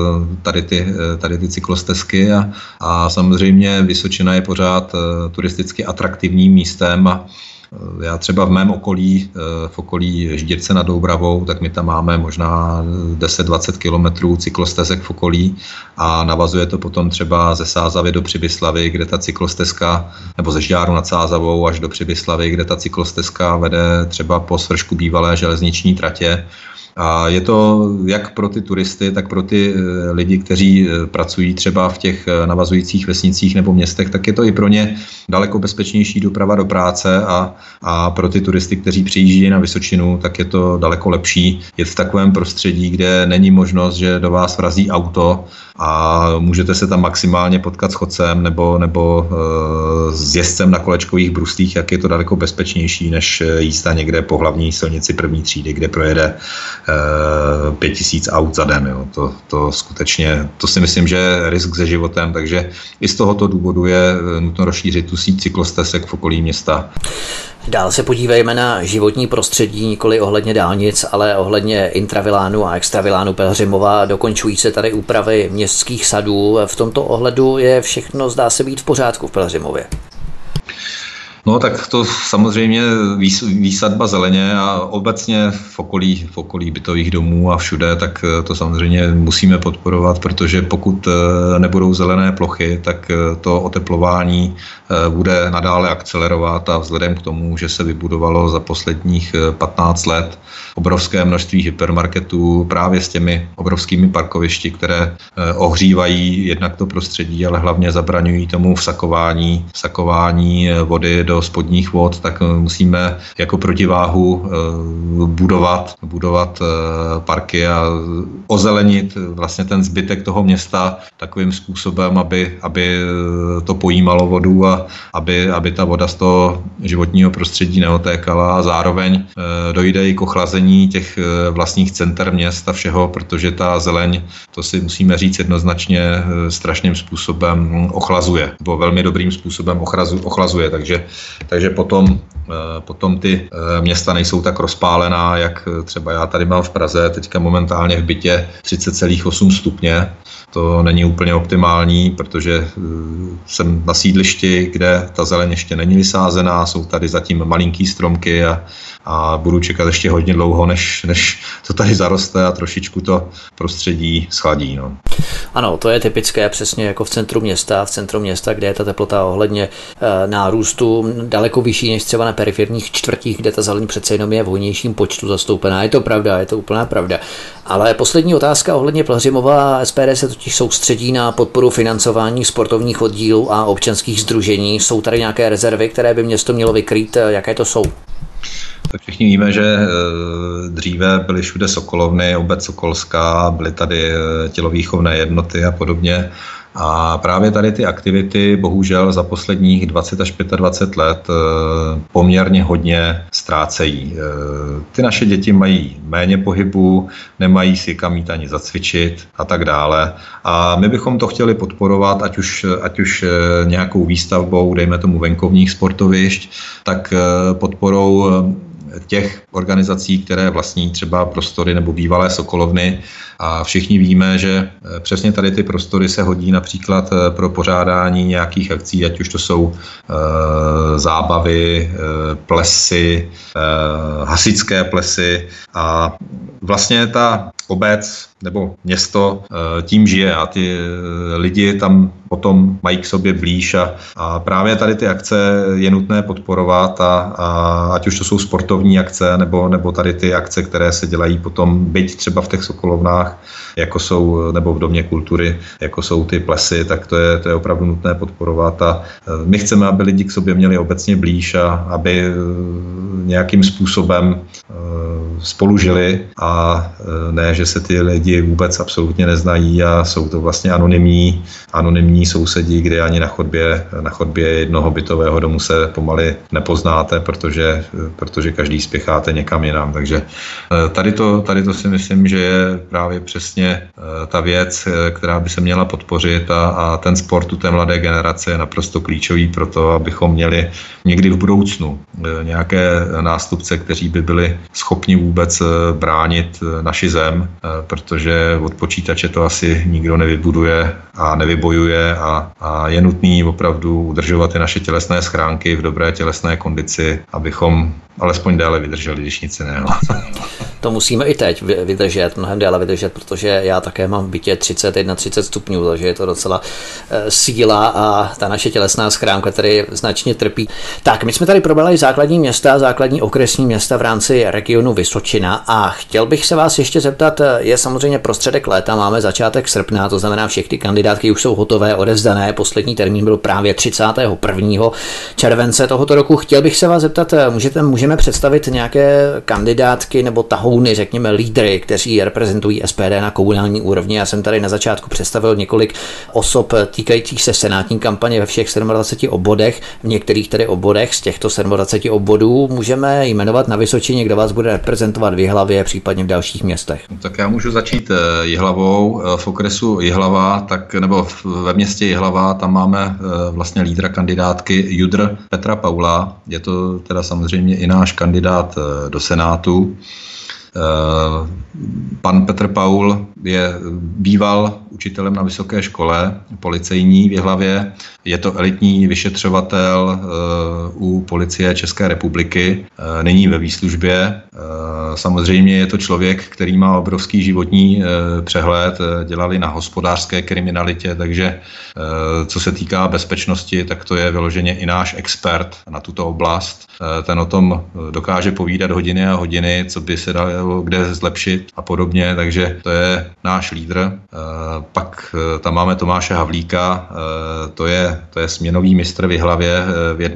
tady ty cyklostezky a samozřejmě Vysočina je pořád turisticky atraktivním místem a já třeba v mém okolí, v okolí Žděrce nad Doubravou, tak my tam máme možná 10-20 kilometrů cyklostezek v okolí a navazuje to potom třeba ze Sázavy do Přibyslavy, kde ta cyklostezka, nebo ze Žďáru nad Sázavou až do Přibyslavy, kde ta cyklostezka vede třeba po svršku bývalé železniční tratě. A je to jak pro ty turisty, tak pro ty lidi, kteří pracují třeba v těch navazujících vesnicích nebo městech, tak je to i pro ně daleko bezpečnější doprava do práce a pro ty turisty, kteří přijíždějí na Vysočinu, tak je to daleko lepší jet v takovém prostředí, kde není možnost, že do vás vrazí auto a můžete se tam maximálně potkat s chodcem nebo s jezdcem na kolečkových bruslích, jak je to daleko bezpečnější, než jízda někde po hlavní silnici první třídy, kde projede 5000 aut za den. Jo. To skutečně, to si myslím, že je risk se životem, takže i z tohoto důvodu je nutno rozšířit tu síť cyklostezek v okolí města. Dál se podívejme na životní prostředí, nikoli ohledně dálnic, ale ohledně intravilánu a extravilánu Pelhřimova. Dokončují se tady úpravy městských sadů. V tomto ohledu je všechno, zdá se, být v pořádku v Pelhřimově. No tak to samozřejmě výsadba zeleně a obecně v okolí bytových domů a všude, tak to samozřejmě musíme podporovat, protože pokud nebudou zelené plochy, tak to oteplování bude nadále akcelerovat a vzhledem k tomu, že se vybudovalo za posledních 15 let obrovské množství hypermarketů právě s těmi obrovskými parkovišti, které ohřívají jednak to prostředí, ale hlavně zabraňují tomu vsakování vody do spodních vod, tak musíme jako protiváhu budovat parky a ozelenit vlastně ten zbytek toho města takovým způsobem, aby to pojímalo vodu a aby ta voda z toho životního prostředí neotékala a zároveň dojde i k ochlazení těch vlastních center měst a všeho, protože ta zeleň, to si musíme říct jednoznačně, strašným způsobem ochlazuje, nebo velmi dobrým způsobem ochlazuje, takže potom ty města nejsou tak rozpálená, jak třeba já tady mám v Praze, teďka momentálně v bytě 30,8 stupně. To není úplně optimální, protože jsem na sídlišti, kde ta zeleň ještě není vysázená, jsou tady zatím malinký stromky a budu čekat ještě hodně dlouho, než to tady zaroste a trošičku to prostředí schladí. No. Ano, to je typické přesně jako v centru města, kde je ta teplota ohledně nárůstu daleko vyšší než třeba na periferních čtvrtích, kde ta zeleň přece jenom je v hojnějším počtu zastoupená. Je to pravda, je to úplná pravda. Ale poslední otázka ohledně Pelhřimova. SPD se totiž soustředí na podporu financování sportovních oddílů a občanských sdružení. Jsou tady nějaké rezervy, které by město mělo vykrýt? Jaké to jsou? Tak všichni víme, že dříve byly všude sokolovny, obec Sokolská, byly tady tělovýchovné jednoty a podobně. A právě tady ty aktivity bohužel za posledních 20 až 25 let poměrně hodně ztrácejí. Ty naše děti mají méně pohybu, nemají si kam jít ani zacvičit a tak dále. A my bychom to chtěli podporovat, ať už nějakou výstavbou, dejme tomu venkovních sportovišť, tak podporou těch organizací, které vlastní třeba prostory nebo bývalé sokolovny. A všichni víme, že přesně tady ty prostory se hodí například pro pořádání nějakých akcí, ať už to jsou zábavy, plesy, hasičské plesy. A vlastně ta obec nebo město tím žije a ty lidi tam potom mají k sobě blíž a právě tady ty akce je nutné podporovat a ať už to jsou sportovní akce nebo tady ty akce, které se dělají potom byť třeba v těch sokolovnách, jako jsou, nebo v Domě kultury, jako jsou ty plesy, tak to je opravdu nutné podporovat a my chceme, aby lidi k sobě měli obecně blíž a aby nějakým způsobem spolu žili a ne, že se ty lidi vůbec absolutně neznají a jsou to vlastně anonymní sousedi, kde ani na chodbě jednoho bytového domu se pomaly nepoznáte, protože každý spěcháte někam jinam. Takže tady to si myslím, že je právě přesně ta věc, která by se měla podpořit a ten sport u té mladé generace je naprosto klíčový pro to, abychom měli někdy v budoucnu nějaké nástupce, kteří by byli schopni vůbec bránit naši zem, protože od počítače to asi nikdo nevybuduje a nevybojuje a je nutný opravdu udržovat i naše tělesné schránky v dobré tělesné kondici, abychom alespoň déle vydrželi, když nic jiného. To musíme i teď vydržet, mnohem déle vydržet, protože já také mám v bytě 31 stupňů, takže je to docela síla a ta naše tělesná schránka tady značně trpí. Tak, my jsme tady probrali základní města, základní okresní města v rámci regionu Vysočina a chtěl bych se vás ještě zeptat, je samozřejmě prostředek léta, máme začátek srpna, to znamená všechny kandidátky už jsou hotové, odevzdané, poslední termín byl právě 31. července tohoto roku. Chtěl bych se vás zeptat, můžeme představit nějaké kandidátky nebo tahouny, řekněme lídry, kteří reprezentují SPD na komunální úrovni. Já jsem tady na začátku představil několik osob týkajících se senátní kampaně ve všech 27 obvodech, v některých tedy obvodech z těchto 27 obvodů můžeme jmenovat na Vysočině, kdo vás bude reprezentovat v Jihlavě, případně v dalších městech. Tak já můžu začít Jihlavou. V okresu Jihlava, nebo ve městě Jihlava, tam máme vlastně lídra kandidátky JUDr Petra Paula. Je to teda samozřejmě i náš kandidát do Senátu. Pan Petr Paul býval učitelem na vysoké škole policejní v Jihlavě. Je to elitní vyšetřovatel u policie České republiky, nyní ve výslužbě. Samozřejmě je to člověk, který má obrovský životní přehled, dělali na hospodářské kriminalitě, takže co se týká bezpečnosti, tak to je vyloženě i náš expert na tuto oblast. Ten o tom dokáže povídat hodiny a hodiny, co by se dalo kde zlepšit a podobně, takže to je náš lídr. Pak tam máme Tomáše Havlíka, to je směnový mistr v Jihlavě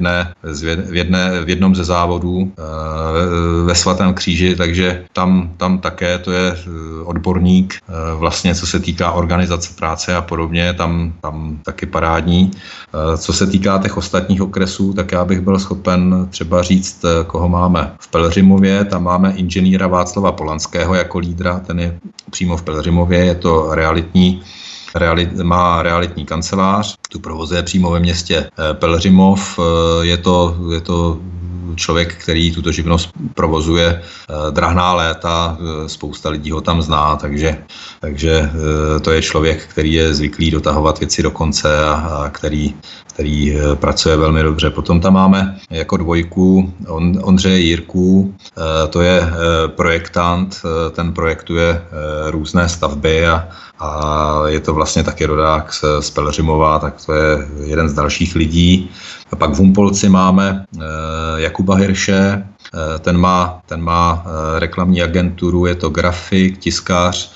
v jednom ze závodů ve Svatém Kříži, takže tam také to je odborník, vlastně co se týká organizace práce a podobně, tam taky parádní. Co se týká těch ostatních okresů, tak já bych byl schopen třeba říct, koho máme v Pelhřimově, tam máme inženýra Václava Polanského jako lídra, ten je přímo v Pelhřimově, je to má realitní kancelář, tu provozuje přímo ve městě Pelhřimov, je to člověk, který tuto živnost provozuje drahná léta, spousta lidí ho tam zná, takže to je člověk, který je zvyklý dotahovat věci do konce a který který pracuje velmi dobře. Potom tam máme jako dvojku Ondřeje Jirků, to je projektant, ten projektuje různé stavby a je to vlastně taky rodák z Pelhřimova, tak to je jeden z dalších lidí. A pak v Humpolci máme Jakuba Hirše, ten má reklamní agenturu, je to grafik, tiskář,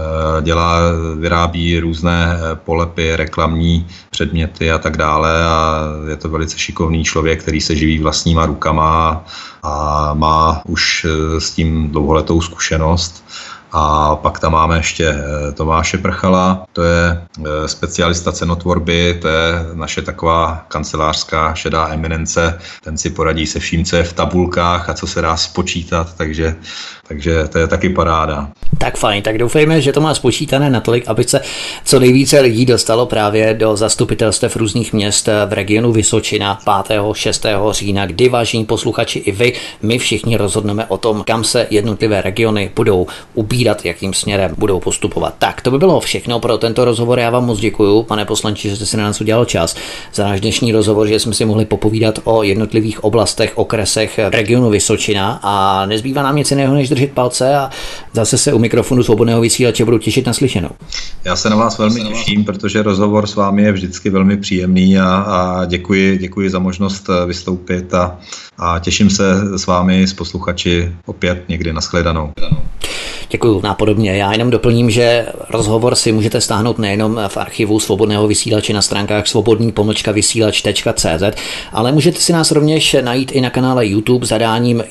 vyrábí různé polepy, reklamní předměty a tak dále a je to velice šikovný člověk, který se živí vlastníma rukama a má už s tím dlouholetou zkušenost. A pak tam máme ještě Tomáše Prchala, to je specialista cenotvorby, to je naše taková kancelářská šedá eminence, ten si poradí se vším, co je v tabulkách a co se dá spočítat, takže to je taky paráda. Tak fajn, tak doufejme, že to má spočítané natolik, aby se co nejvíce lidí dostalo právě do zastupitelstev různých měst v regionu Vysočina 5. 6. října, kdy, vážení posluchači, i vy, my všichni rozhodneme o tom, kam se jednotlivé regiony budou ubírat, jakým směrem budou postupovat. Tak, to by bylo všechno pro tento rozhovor. Já vám moc děkuju, pane poslanče, že jste si na nás udělal čas za náš dnešní rozhovor, že jsme si mohli popovídat o jednotlivých oblastech, okresech regionu Vysočina a nezbývá nám nic jiného, než držet palce a zase se u mikrofonu Svobodného vysílače budu těšit na slyšenou. Já se na vás velmi těším, protože rozhovor s vámi je vždycky velmi příjemný a děkuji za možnost vystoupit a těším se s vámi, s posluchači, opět někdy nashledanou. Děkuju, nápodobně. Já jenom doplním, že rozhovor si můžete stáhnout nejenom v archivu Svobodného vysílače na stránkách svobodný-vysílač.cz, ale můžete si nás rovněž najít i na kanále YouTube zadáním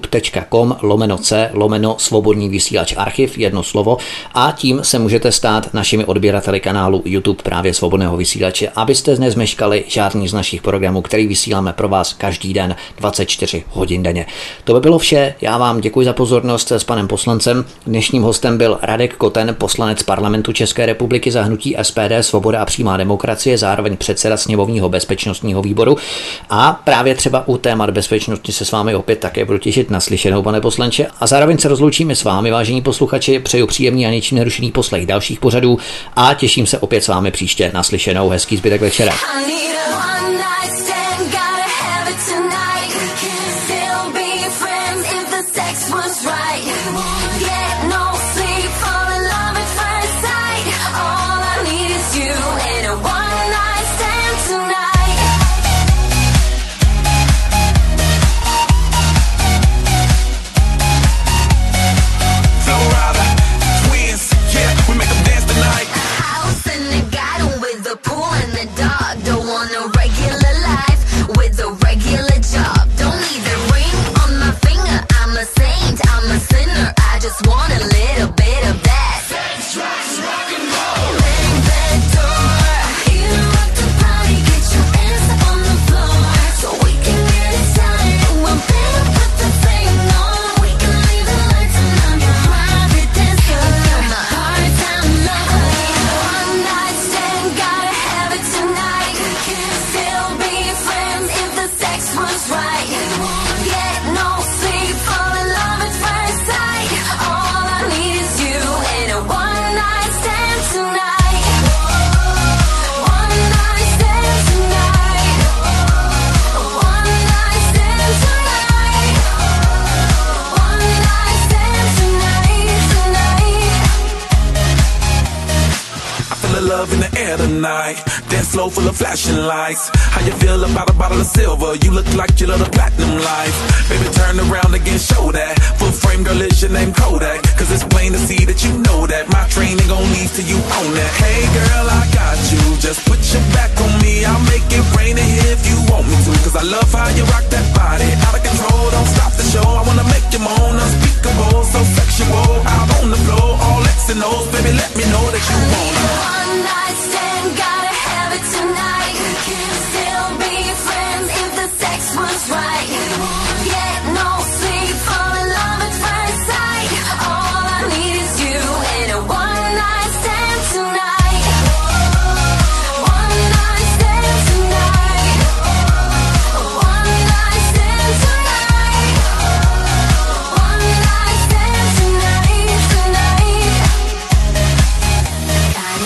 youtube.com/svobodný vysílač archiv, jedno slovo, a tím se můžete stát našimi odběrateli kanálu YouTube právě Svobodného vysílače, abyste nezmeškali žádný z našich programů, který vysíláme pro vás každý den 24 hodin denně. To by bylo vše. Já vám děkuji za pozornost s panem poslancem. Dnešním hostem byl Radek Koten, poslanec Parlamentu České republiky za hnutí SPD, Svoboda a přímá demokracie, zároveň předseda sněmovního bezpečnostního výboru. A právě třeba u témat bezpečnosti se s vámi opět také budu těšit na slyšenou, pane poslanče. A zároveň se rozloučíme s vámi, vážení posluchači, přeju příjemný a ničím nerušený poslech dalších pořadů a těším se opět s vámi příště na slyšenou. Hezký zbytek večera. Dance slow full of flashing lights. How you feel about a bottle of silver? You look like you love the platinum life. Baby, turn around again, show that. Full frame girl, is your name Kodak? Cause it's plain to see that you know that my train ain't gon' leave till you own that. Hey girl, I got you. Just put your back on me. I'll make it rain here if you want me to. Cause I love how you rock that body. Out of control, don't stop the show. I wanna make you moan, unspeakable, so sexual. Out on the floor, all X and O's. Baby, let me know that you want it. One night stand, gotta have it tonight. Can still be friends if the sex was right. Get no sleep, fall in love at first sight. All I need is you and a one night stand tonight. One night stand tonight. One night stand tonight. One night stand tonight, tonight. Got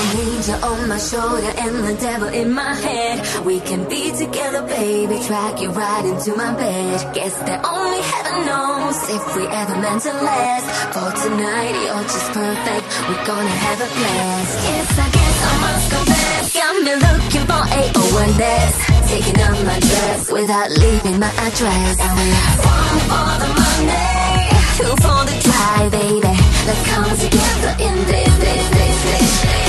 head. We can be together, baby. Drag you right into my bed. Guess that only heaven knows if we ever meant to last. For tonight, you're just perfect. We're gonna have a blast. Yes, I guess I must confess. Got me looking for a overness. Taking off my dress without leaving my address. And we're one for the money, two for the drive, baby. Let's come together in this.